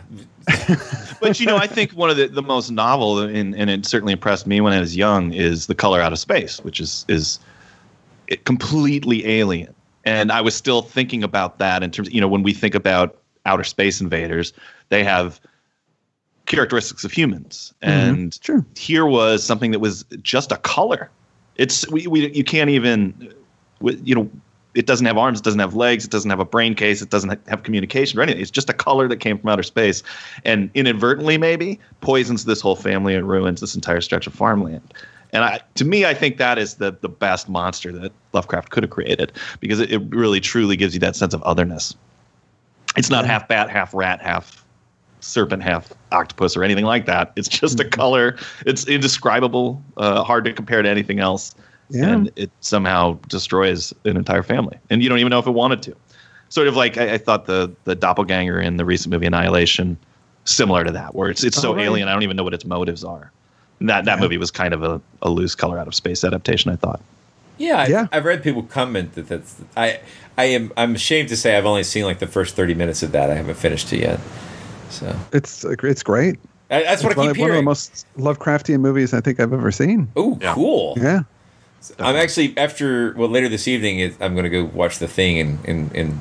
But, you know, I think one of the, the most novel, and, and it certainly impressed me when I was young, is The Color Out of Space, which is is it completely alien. And I was still thinking about that in terms of, you know, when we think about outer space invaders, they have characteristics of humans. And Sure. here was something that was just a color. It's we, we you can't even, you know, it doesn't have arms, it doesn't have legs, it doesn't have a brain case, it doesn't have communication or anything. It's just a color that came from outer space, and inadvertently maybe poisons this whole family and ruins this entire stretch of farmland. And I, to me, I think that is the the best monster that Lovecraft could have created, because it, it really truly gives you that sense of otherness. It's not half bat, half rat, half serpent, half octopus or anything like that. It's just a color. It's indescribable, uh, hard to compare to anything else. Yeah. And it somehow destroys an entire family, and you don't even know if it wanted to. Sort of like I, I thought the the doppelganger in the recent movie Annihilation, similar to that, where it's it's so Oh, right. alien, I don't even know what its motives are. And that that Yeah. movie was kind of a, a loose Color Out of Space adaptation, I thought. yeah, I've, Yeah. I've read people comment that that's I I am I'm ashamed to say I've only seen like the first thirty minutes of that. I haven't finished it yet. So It's it's great. I, that's what It's I one, keep one of the hearing. most Lovecraftian movies I think I've ever seen. Oh, Yeah. cool! Yeah. I'm actually after well later this evening. It, I'm going to go watch The Thing in in, in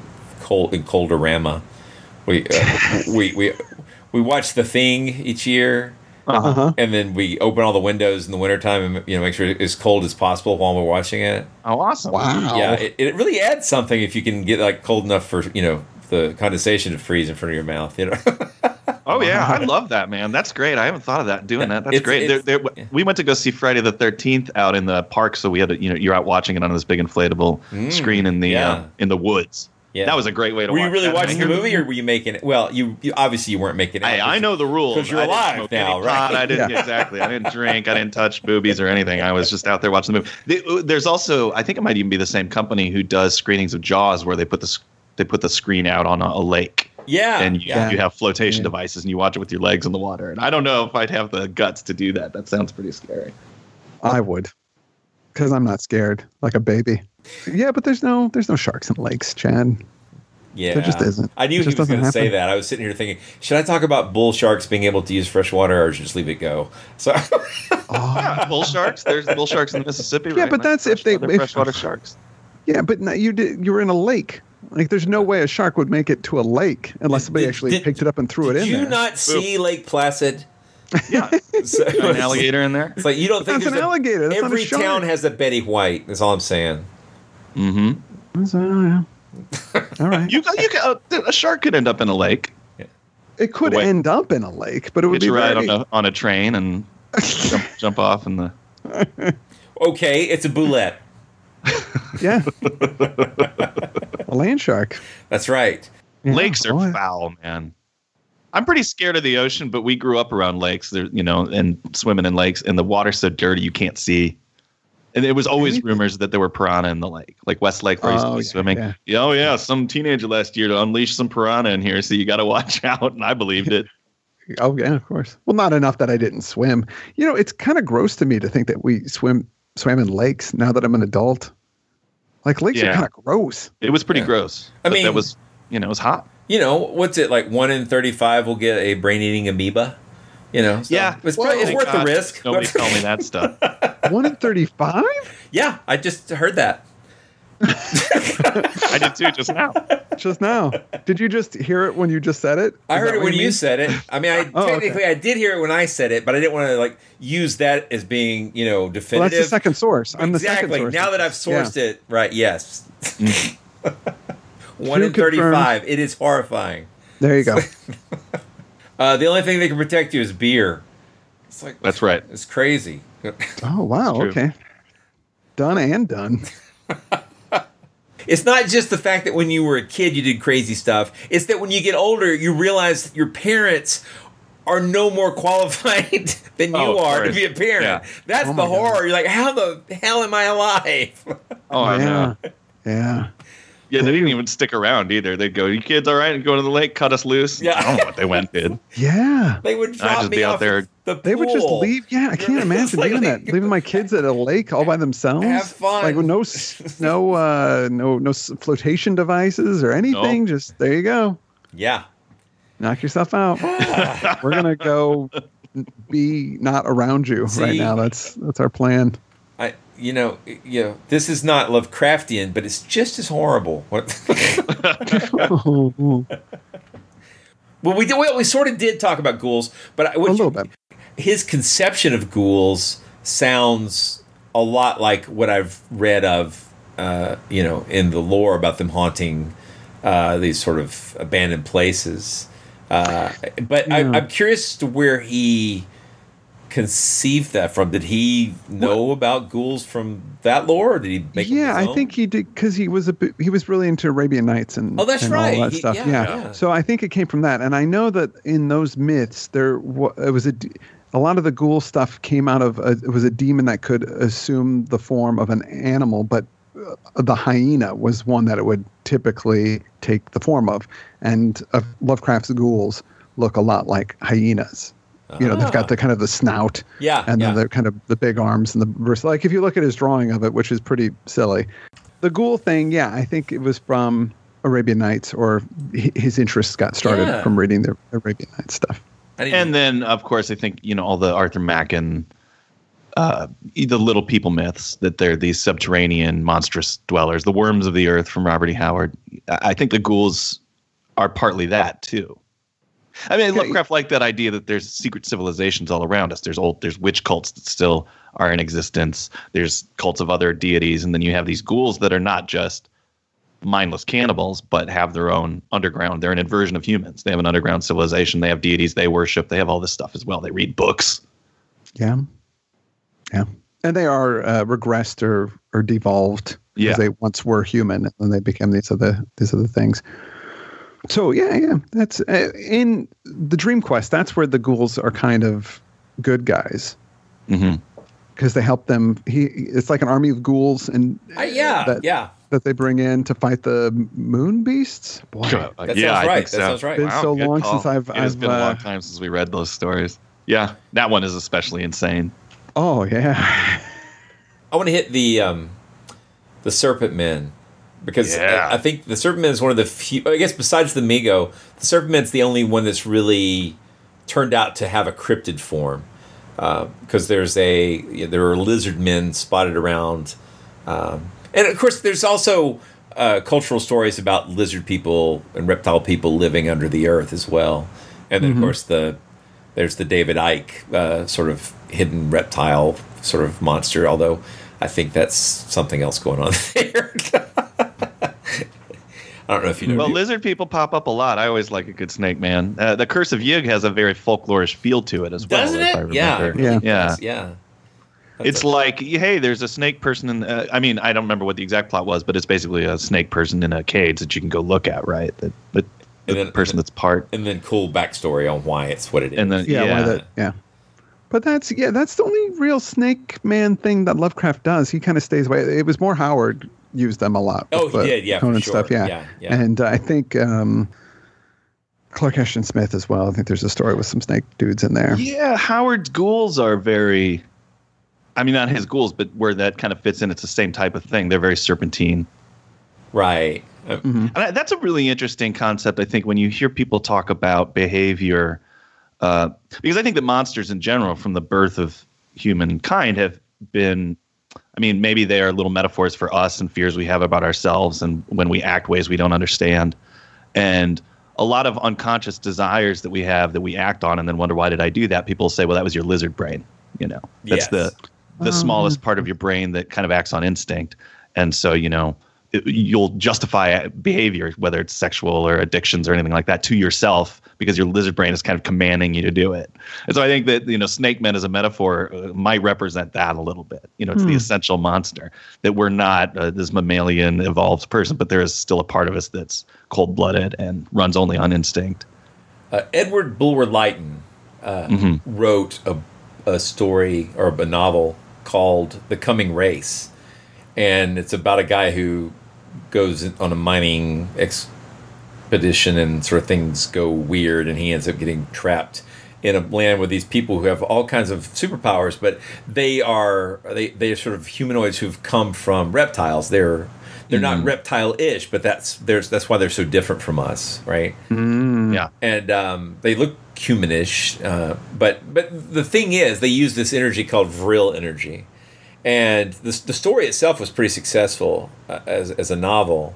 cold in Coldorama. We uh, we we we watch The Thing each year. Uh-huh. And then we open all the windows in the wintertime and you know make sure it's as cold as possible while we're watching it. Oh, awesome! Wow. Yeah, it, it really adds something if you can get like cold enough for you know the condensation to freeze in front of your mouth. You know. Oh yeah, I love that, man. That's great. I haven't thought of that doing that. That's It's- great. it's- There- there- yeah. We went to go see Friday the thirteenth out in the park, so we had to, you know, you're out watching it on this big inflatable Mm, screen in the yeah. uh, in the woods. Yeah. That was a great way to Were watch you really that. watching the I hear- movie, or were you making it? Well, you, you obviously you weren't making it. Hey, I know the rules. 'Cause you're I didn't alive smoke now, any right? pot. I didn't Yeah. exactly. I didn't drink. I didn't touch boobies or anything. I was just out there watching the movie. They- There's also, I think it might even be the same company who does screenings of Jaws, where they put the s- they put the screen out on a, a lake, Yeah, and you, yeah. you have flotation Yeah. devices, and you watch it with your legs in the water. And I don't know if I'd have the guts to do that. That sounds pretty scary. I would, because I'm not scared like a baby. Yeah, but there's no there's no sharks in lakes, Chad. Yeah, There just isn't. I knew It he just was going to doesn't say happen. that. I was sitting here thinking, should I talk about bull sharks being able to use fresh water, or should I just leave it go? So, Yeah, bull sharks. There's bull sharks in the Mississippi. Yeah, right? but that's if they- Freshwater- if- freshwater sharks. Yeah, but no, you did you were in a lake. Like there's no way a shark would make it to a lake unless somebody Did- actually did- picked it up and threw it did in you there. not see Lake Placid? Yeah, So- an alligator in there. It's like you don't think That's there's an a- alligator. That's not a every shark. town has a Betty White. That's all I'm saying. Mm-hmm. So, yeah. All right. You, you can, uh, a shark could end up in a lake. It could Wait. end up in a lake, but it would Get be you ride on very, a on a train and jump, jump off in the. Okay, it's a boulette. yeah. A land shark. That's right. Yeah. Lakes are Oh, yeah. foul, man. I'm pretty scared of the ocean, but we grew up around lakes. There, you know, and swimming in lakes, and the water's so dirty you can't see. And it was always Anything. rumors that there were piranha in the lake, like Westlake, where I used to Oh, be yeah, swimming. yeah. Yeah, oh yeah, some teenager last year to unleash some piranha in here, so you got to watch out. And I believed it. Oh yeah, of course. Well, not enough that I didn't swim. You know, it's kind of gross to me to think that we swim swam in lakes now that I'm an adult. Like lakes are Yeah. kind of gross. It was pretty Yeah. gross. I but mean- that was, you know, it was hot. You know, what's it like? One in thirty-five will get a brain-eating amoeba. You know, so Yeah. it's, Whoa. probably, it's Thank worth the God risk. Nobody tell me that stuff. One in thirty-five? Yeah, I just heard that. I did too just now. Just now. Did you just hear it when you just said it? I Is heard that it what when you mean? said it. I mean, I Oh, okay. technically I did hear it when I said it, but I didn't want to like use that as being you know Well, definitive. that's the second source. I'm the second exactly. source. Now that I've sourced it, right? Yes. One Two in confirmed. thirty-five. It is horrifying. There you go. Uh, the only thing that can protect you is beer. It's like That's right. It's crazy. Oh wow. True. Okay. Done and done. It's not just the fact that when you were a kid you did crazy stuff. It's that when you get older, you realize your parents are no more qualified than you Oh, of are to course. be a parent. Yeah. That's Oh the my God. horror. You're like, how the hell am I alive? Oh, I yeah. know. Yeah. Yeah, they didn't even stick around either. They'd go, "You kids, all right? Go to the lake, cut us loose." Yeah. I don't know what they went and did. Yeah. They would drop just me be out off there. the They would just pool. leave. Yeah, I can't imagine It's like doing they- that. Leaving my kids at a lake all by themselves. Have fun. Like with no, s- no, uh, no, no s- flotation devices or anything. Just there you go. Yeah. Knock yourself out. We're gonna go be not around you See? right now. That's that's our plan. I, you know, you know, this is not Lovecraftian, but it's just as horrible. What? Well, we did. Well, we sort of did talk about ghouls, but I- what A you- little bit. his conception of ghouls sounds a lot like what I've read of, uh, you know, in the lore about them haunting uh, these sort of abandoned places. Uh, but I, Yeah. I'm curious as to where he conceived that from. Did he know about ghouls from that lore, or did he make them Yeah, his I own? think he did because he was a bit, he was really into Arabian Nights and Oh, that's and right. all that He- stuff. yeah, Yeah. yeah. So I think it came from that, and I know that in those myths there wa- it was a d- a lot of the ghoul stuff came out of a, it was a demon that could assume the form of an animal, but uh, the hyena was one that it would typically take the form of, and uh, Lovecraft's ghouls look a lot like hyenas. You know, they've got the kind of the snout, Yeah, and then yeah. the kind of the big arms and the wrist. Like if you look at his drawing of it, which is pretty silly, the ghoul thing. Yeah, I think it was from Arabian Nights, or h- his interests got started Yeah. from reading the Arabian Nights stuff. I didn't- And then, of course, I think, you know, all the Arthur Machen uh, the little people myths that they're these subterranean monstrous dwellers, the worms of the earth from Robert E. Howard. I think the ghouls are partly that too. I mean, Lovecraft liked that idea that there's secret civilizations all around us. There's old, there's witch cults that still are in existence. There's cults of other deities, and then you have these ghouls that are not just mindless cannibals, but have their own underground. They're an inversion of humans. They have an underground civilization. They have deities they worship. They have all this stuff as well. They read books. Yeah, yeah, and they are uh, regressed or or devolved because Yeah. they once were human, and then they became these other these other things. So yeah, yeah, that's uh, in the Dream Quest. That's where the ghouls are kind of good guys Mm-hmm. because they help them. He it's like an army of ghouls, and Uh, yeah, that, yeah. that they bring in to fight the moon beasts. Boy, That yeah, sounds I right. think That so. sounds right. Been so good long call. since I've- It has I've, been a long uh, time since we read those stories. Yeah, that one is especially insane. oh yeah, I want to hit the um, the Serpent Men because Yeah. I, I think the Serpent Men is one of the few. I guess besides the Migo, the Serpent Men's the only one that's really turned out to have a cryptid form. Because there's a there are lizard men spotted around, um, and of course there's also uh, cultural stories about lizard people and reptile people living under the earth as well. And then of course the there's the David Icke uh, sort of hidden reptile sort of monster. Although I think that's something else going on there. I don't know if you know. Well, lizard people pop up a lot. I always like a good snake man. Uh, the Curse of Yig has a very folklorish feel to it as well. Doesn't if I it? Yeah, it remember. really Yeah. does. Yeah. That's It's a- like, hey, there's a snake person in. Uh, I mean, I don't remember what the exact plot was, but it's basically a snake person in a cage that you can go look at, right? That, that the And then- person that's part. and then cool backstory on why it's what it is. And then yeah, yeah, why that, yeah. But that's yeah, that's the only real Snake Man thing that Lovecraft does. He kind of stays away. It was more Howard used them a lot. Oh, with he the did, yeah, for Conan sure. stuff, yeah. Yeah, yeah. And uh, I think um, Clark Ashton Smith as well. I think there's a story with some snake dudes in there. yeah. Howard's ghouls are very. I mean, not his ghouls, but where that kind of fits in. It's the same type of thing. They're very serpentine. right. Uh, Mm-hmm. And I, that's a really interesting concept, I think, when you hear people talk about behavior, uh, because I think that monsters in general, from the birth of humankind, have been, I mean, maybe they are little metaphors for us and fears we have about ourselves and when we act ways we don't understand. And a lot of unconscious desires that we have that we act on and then wonder, why did I do that? People say, well, that was your lizard brain. You know, that's Yes. the the smallest part of your brain that kind of acts on instinct. And so, you know, it- you'll justify behavior, whether it's sexual or addictions or anything like that, to yourself because your lizard brain is kind of commanding you to do it. And so I think that, you know, Snake Men as a metaphor uh, might represent that a little bit. You know, it's the essential monster, that we're not uh, this mammalian evolved person, but there is still a part of us that's cold-blooded and runs only on instinct. Uh, Edward Bulwer Lytton uh, wrote a, a story or a novel called The Coming Race. And it's about a guy who goes in- on a mining expedition and sort of things go weird and he ends up getting trapped in a land with these people who have all kinds of superpowers, but they are they they're sort of humanoids who've come from reptiles. They're they're not reptile-ish, but that's there's that's why they're so different from us, right? Yeah. And um, they look humanish, uh, but but the thing is, they use this energy called vril energy, and the the story itself was pretty successful uh, as as a novel,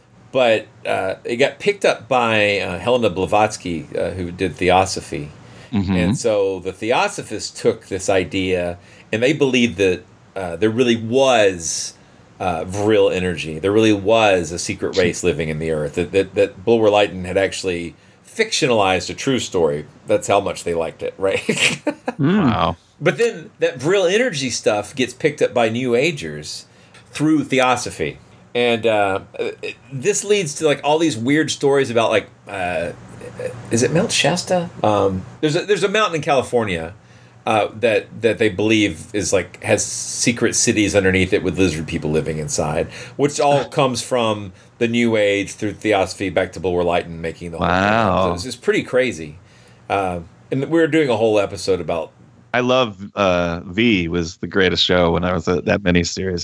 but uh, it got picked up by uh, Helena Blavatsky, uh, who did Theosophy, and so the Theosophists took this idea, and they believed that uh, there really was. Uh, vril energy. There really was a secret race living in the earth. That that, that Bulwer Lytton had actually fictionalized a true story. That's how much they liked it, right? Wow. But then that vril energy stuff gets picked up by New Agers through Theosophy, and uh, it- this leads to like all these weird stories about like, uh, is it Mount Shasta? Um, there's a, there's a mountain in California. Uh, that that they believe is like has secret cities underneath it with lizard people living inside, which all comes from the New Age through Theosophy back to Bulwer Lytton making the whole Wow. thing. So it's just pretty crazy. Uh, and we were doing a whole episode about I love uh, V was the greatest show when I was at that miniseries. You know,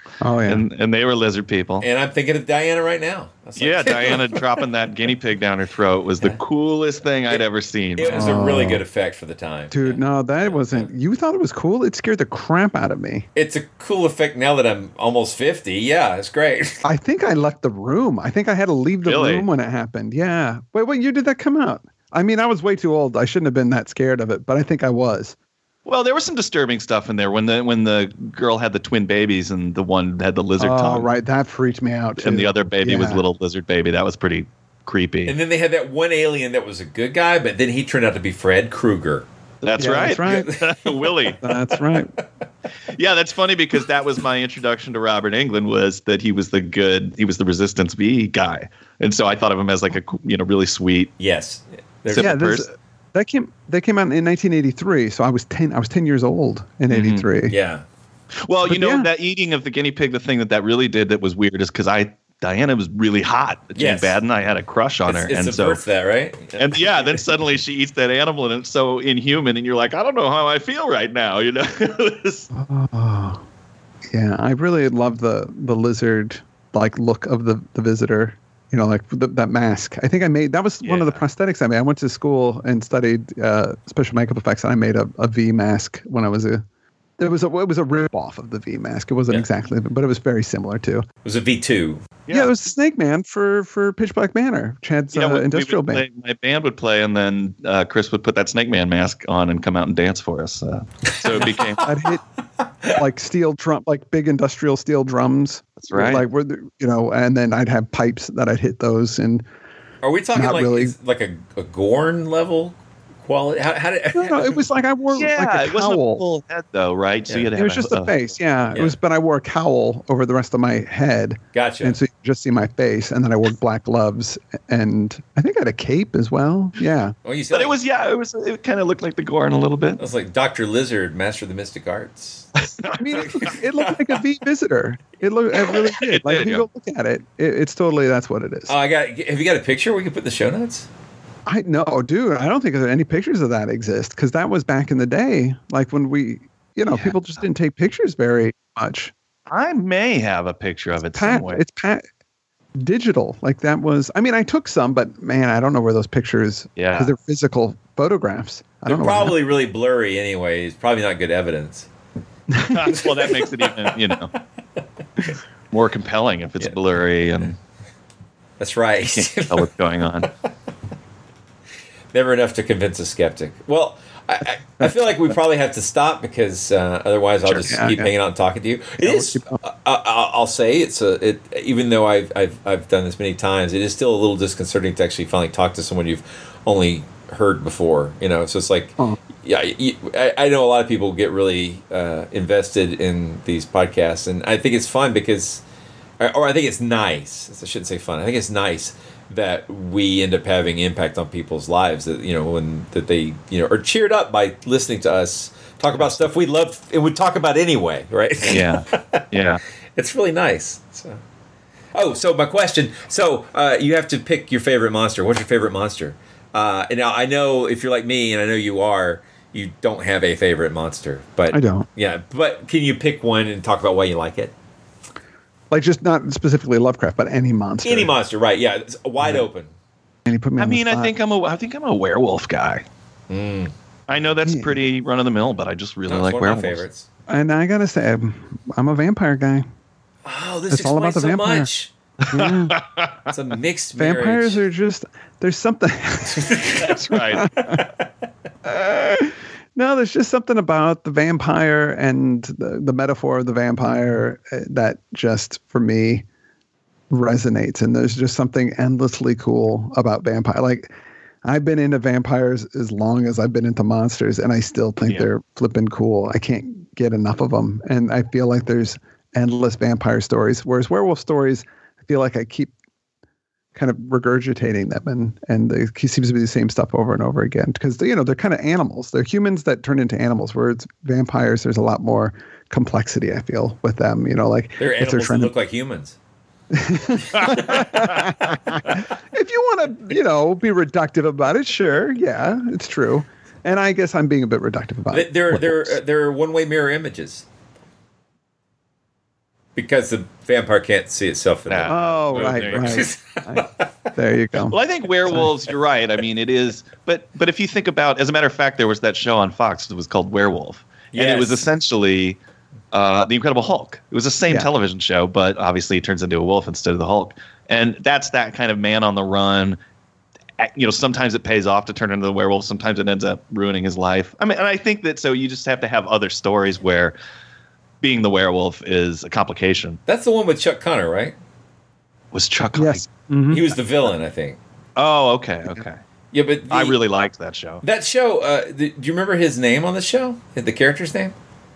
Oh yeah. And and they were lizard people. And I'm thinking of Diana right now. That's like- Yeah, Diana dropping that guinea pig down her throat was the coolest thing I'd ever seen. It was a really good effect for the time. Dude, no, that wasn't. You thought it was cool? It scared the crap out of me. It's a cool effect now that I'm almost fifty. Yeah, it's great. I think I left the room. I think I had to leave the Really? room when it happened. Yeah. Wait, what year did that come out? I mean, I was way too old. I shouldn't have been that scared of it, but I think I was. Well, there was some disturbing stuff in there when the when the girl had the twin babies and the one had the lizard Oh, tongue. right. That freaked me out, too. And the other baby was Yeah. little lizard baby. That was pretty creepy. And then they had that one alien that was a good guy, but then he turned out to be Fred Krueger. That's Yeah, right. that's right. Willie. That's right. Yeah, that's funny because that was my introduction to Robert Englund was that he was the good, he was the Resistance B guy. And so I thought of him as like a, you know, really sweet. Yes. There's Simple Yeah, this, person. that came that came out in nineteen eighty-three, so I was ten. I was ten years old in Mm-hmm. eighty-three. Yeah. Well, you But know, yeah. that eating of the guinea pig, the thing that that really did that was weird is because I, Diana was really hot. Jane Yes. Baden, I had a crush on It's, her. it and so, subverts that, right? and yeah, then suddenly she eats that animal and it's so inhuman. And you're like, I don't know how I feel right now. You know, It was- Oh, yeah. I really love the the lizard like look of the the visitor. You know, like the, that mask. I think I made that was one of the Yeah. prosthetics I made. I went to school and studied uh, special makeup effects, and I made a, a V mask when I was a. There was a it was a rip off of the V mask. It wasn't Yeah. exactly, but it was very similar too. It was a V two. Yeah, it was Snake Man for for Pitch Black Manor, Chad's Yeah, uh, we- we industrial would band. play- my band would play, and then uh, Chris would put that Snake Man mask on and come out and dance for us. Uh, so it became I'd hit like steel drum, like big industrial steel drums. That's right. Like where the, you know, and then I'd have pipes that I'd hit those, and Are we talking Not like really. is- like a, a Gorn level quality? How, how did, no, no, it was like I wore yeah, like a it wasn't a cowl. full head though, right? So Yeah. you had to It have was a- just the a- face, yeah. Yeah. It was, but I wore a cowl over the rest of my head, Gotcha. and so you could just see my face. And then I wore black gloves, and I think I had a cape as well. Yeah, well, you said But it was yeah, it was it kind of looked like the Gorn a little bit. it was like Doctor Lizard, Master of the Mystic Arts. I mean, it, it looked like a V visitor. It looked, it really did. It Like did, if you yeah. go look at it, it, it's totally that's what it is. Oh, I got. Have you got a picture we can put in the show notes? I no, dude. I don't think there any pictures of that exist because that was back in the day, like when we, you know, Yeah. people just didn't take pictures very much. I may have a picture of it Pat, somewhere. it's pat digital. Like that was. I mean, I took some, but man, I don't know where those pictures. Yeah. because they're physical photographs. I They're don't know. what probably really blurry anyway. It's probably not good evidence. Well, that makes it even you know more compelling if it's Yeah. blurry and That's right. you can't tell what's going on. Never enough to convince a skeptic. Well, I, I, I feel like we probably have to stop because uh, otherwise I'll Sure. just Yeah, keep yeah. hanging out and talking to you. It Yeah, we'll is. keep going. I, I, I'll say it's a. It even though I've, I've I've done this many times, it is still a little disconcerting to actually finally talk to someone you've only heard before. You know, so it's like, Oh. yeah, you, I, I know a lot of people get really uh, invested in these podcasts, and I think it's fun because, or, or I think it's nice. I shouldn't say fun. I think it's nice that we end up having impact on people's lives, that you know when that they you know are cheered up by listening to us talk about stuff we love and would talk about anyway, right? Yeah, yeah. It's really nice. So. Oh, so my question. So uh, you have to pick your favorite monster. What's your favorite monster? Uh, and now I know if you're like me, and I know you are, you don't have a favorite monster. But I don't. Yeah, but can you pick one and talk about why you like it? Like just not specifically Lovecraft, but any monster. Any monster, right? Yeah, it's wide open. And he put me I on the mean, I spot. think I'm a I think I'm a werewolf guy. Mm. I know that's Yeah. pretty run of the mill, but I just really No, it's like one werewolves. of my favorites. And I gotta say, I'm, I'm a vampire guy. Oh, this It's all about explains the so vampire. much. Yeah. It's a mixed Vampires marriage. are just there's something. That's right. No, there's just something about the vampire and the, the metaphor of the vampire uh, that just for me resonates. And there's just something endlessly cool about vampire. Like I've been into vampires as long as I've been into monsters, and I still think Yeah. they're flipping cool. I can't get enough of them, and I feel like there's endless vampire stories. Whereas werewolf stories, I feel like I keep kind of regurgitating them, and and it seems to be the same stuff over and over again because you know they're kind of animals. They're humans that turn into animals. Whereas vampires, there's a lot more complexity. I feel with them. You know, like They're if animals that trying to- look like humans. if you want to, you know, be reductive about it, sure, yeah, it's true. And I guess I'm being a bit reductive about They- it. They're they're werewolves. they're one way mirror images. Because the vampire can't see itself in Yeah. the Oh, Oh, right, there you right. right. There you go. Well, I think werewolves. You're right. I mean, it is. But but if you think about, as a matter of fact, there was that show on Fox that was called Werewolf, and it was Yes. essentially uh, the Incredible Hulk. It was the same Yeah. television show, but obviously it turns into a wolf instead of the Hulk. And that's that kind of man on the run. You know, sometimes it pays off to turn into the werewolf. Sometimes it ends up ruining his life. I mean, and I think that so you just have to have other stories where being the werewolf is a complication. That's the one with Chuck Connor, right? Was Chuck? Yes. Mhm. He was the villain, I think. Oh, okay, okay. Yeah, but the, I really liked that show. that show. Uh, the, do you remember his name on the show? The character's name?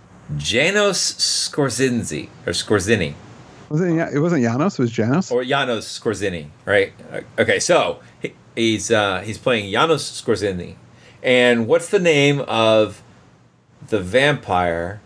Janos Scorzini or Scorzini Was it, it wasn't Janos, it was Janos? or Janos Scorzini, right? Uh, Okay, so he, he's uh, he's playing Janos Scorzini, and what's the name of the vampire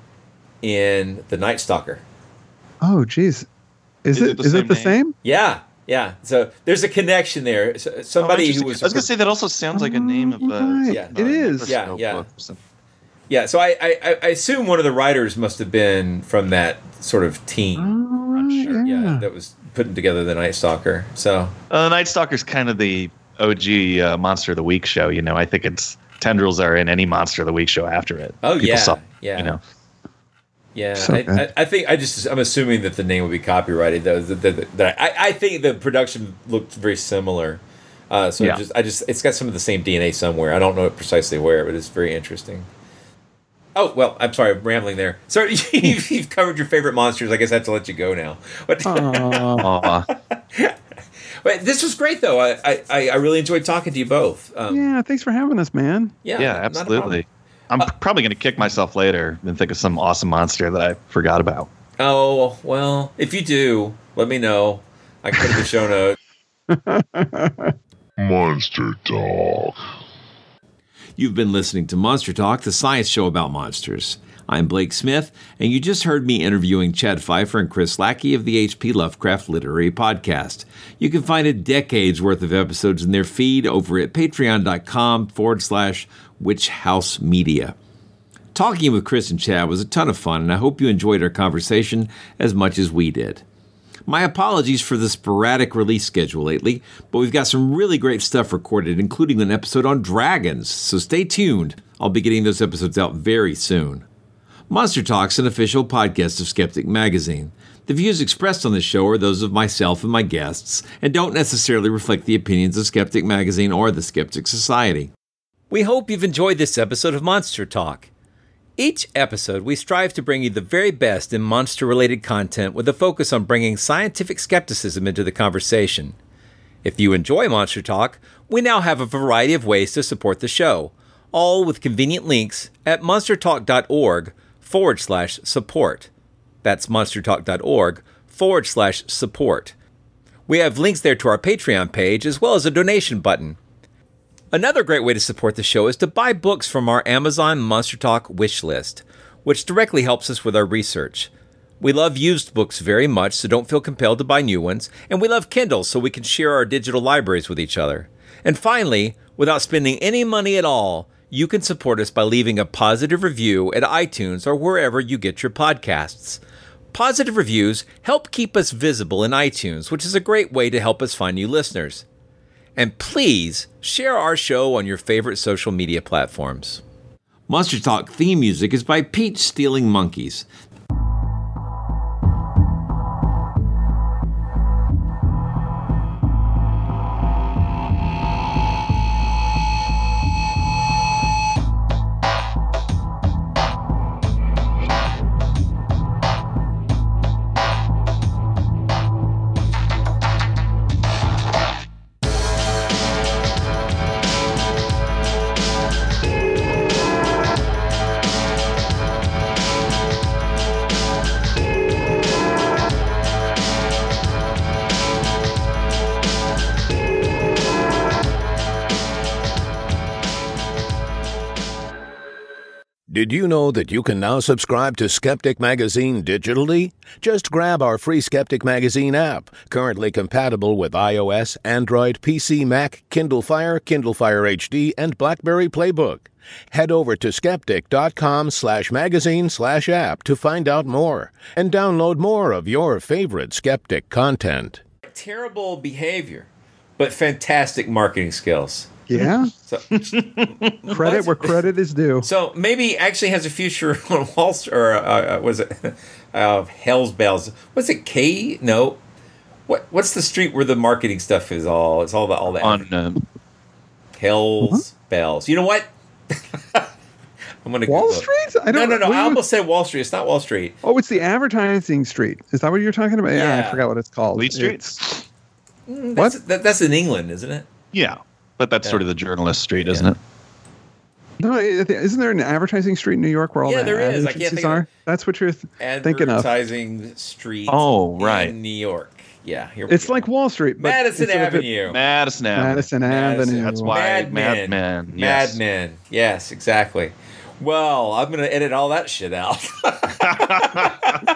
in The Night Stalker? Oh, geez. Is, Is it, it the is same it the name? same? Yeah, yeah. So there's a connection there. So, Oh, somebody who interesting. was I was gonna say that also sounds like a name of a. Right. Yeah. It is. Yeah, yeah. book or something. yeah. So I, I I assume one of the writers must have been from that sort of team. Oh, right, sure. yeah. Yeah, that was putting together The Night Stalker. So Uh, Night Stalker's kind of the O G uh, Monster of the Week show. You know, I think it's tendrils are in any Monster of the Week show after it. Oh, yeah, saw, yeah. You know, yeah, So I, good. I, I think I just I'm assuming that the name would be copyrighted though. That, that, that I, I think the production looked very similar. Uh, so Yeah. just I just it's got some of the same D N A somewhere. I don't know precisely where, but it's very interesting. Oh well, I'm sorry, I'm rambling there. So you've, you've covered your favorite monsters. I guess I have to let you go now. But, Aw. Aw. but this was great though. I, I I really enjoyed talking to you both. Um, Yeah, thanks for having us, man. yeah, yeah, not a problem. absolutely. I'm probably going to kick myself later and think of some awesome monster that I forgot about. Oh well, if you do, let me know. I can put it in the show notes. Monster Talk. You've been listening to Monster Talk, the science show about monsters. I'm Blake Smith, and you just heard me interviewing Chad Pfeiffer and Chris Lackey of the H P Lovecraft Literary Podcast. You can find a decade's worth of episodes in their feed over at patreon.com forward slash Witch House Media. Talking with Chris and Chad was a ton of fun, and I hope you enjoyed our conversation as much as we did. My apologies for the sporadic release schedule lately, but we've got some really great stuff recorded, including an episode on dragons, so stay tuned. I'll be getting those episodes out very soon. Monster Talk's an official podcast of Skeptic Magazine. The views expressed on this show are those of myself and my guests, and don't necessarily reflect the opinions of Skeptic Magazine or the Skeptic Society. We hope you've enjoyed this episode of Monster Talk. Each episode, we strive to bring you the very best in monster-related content with a focus on bringing scientific skepticism into the conversation. If you enjoy Monster Talk, we now have a variety of ways to support the show, all with convenient links at monstertalk.org forward slash support. That's monstertalk.org forward slash support. We have links there to our Patreon page as well as a donation button. Another great way to support the show is to buy books from our Amazon Monster Talk wish list, which directly helps us with our research. We love used books very much, so don't feel compelled to buy new ones, and we love Kindle so we can share our digital libraries with each other. And finally, without spending any money at all, you can support us by leaving a positive review at iTunes or wherever you get your podcasts. Positive reviews help keep us visible in iTunes, which is a great way to help us find new listeners. And please share our show on your favorite social media platforms. Monster Talk theme music is by Peach Stealing Monkeys. Did you know that you can now subscribe to Skeptic Magazine digitally? Just grab our free Skeptic Magazine app, currently compatible with iOS, Android, P C, Mac, Kindle Fire, Kindle Fire H D, and BlackBerry Playbook. Head over to skeptic.com slash magazine slash app to find out more and download more of your favorite Skeptic content. Terrible behavior, but fantastic marketing skills. Yeah. So, credit where credit is due. So maybe actually has a future on Wall Street, or uh, was it uh, Hell's Bells? Was it K? No. What What's the street where the marketing stuff is all? It's all the all that on um, Hell's uh-huh. Bells. You know what? I'm gonna Wall Google Street? I don't. No, no, no. I almost said Wall Street. It's not Wall Street. Oh, it's the advertising street. Is that what you're talking about? Yeah, Yeah. I forgot what it's called. Fleet Street? It's- Mm, What? That's, that, that's in England, isn't it? Yeah, but that's Yeah. sort of the journalist street, isn't Yeah. it? No, it- isn't there an advertising street in New York where all Yeah, the there ad is. I can't agencies think of are? it. That's what you're th- thinking of. Advertising Street. Oh, right. In New York. Yeah. Here we It's go. like Wall Street, but Madison instead of it- Avenue. Madison Avenue. Madison Madison. Avenue. That's why Mad Mad Men. Men. Mad Yes. Men. Yes, exactly. Well, I'm going to edit all that shit out.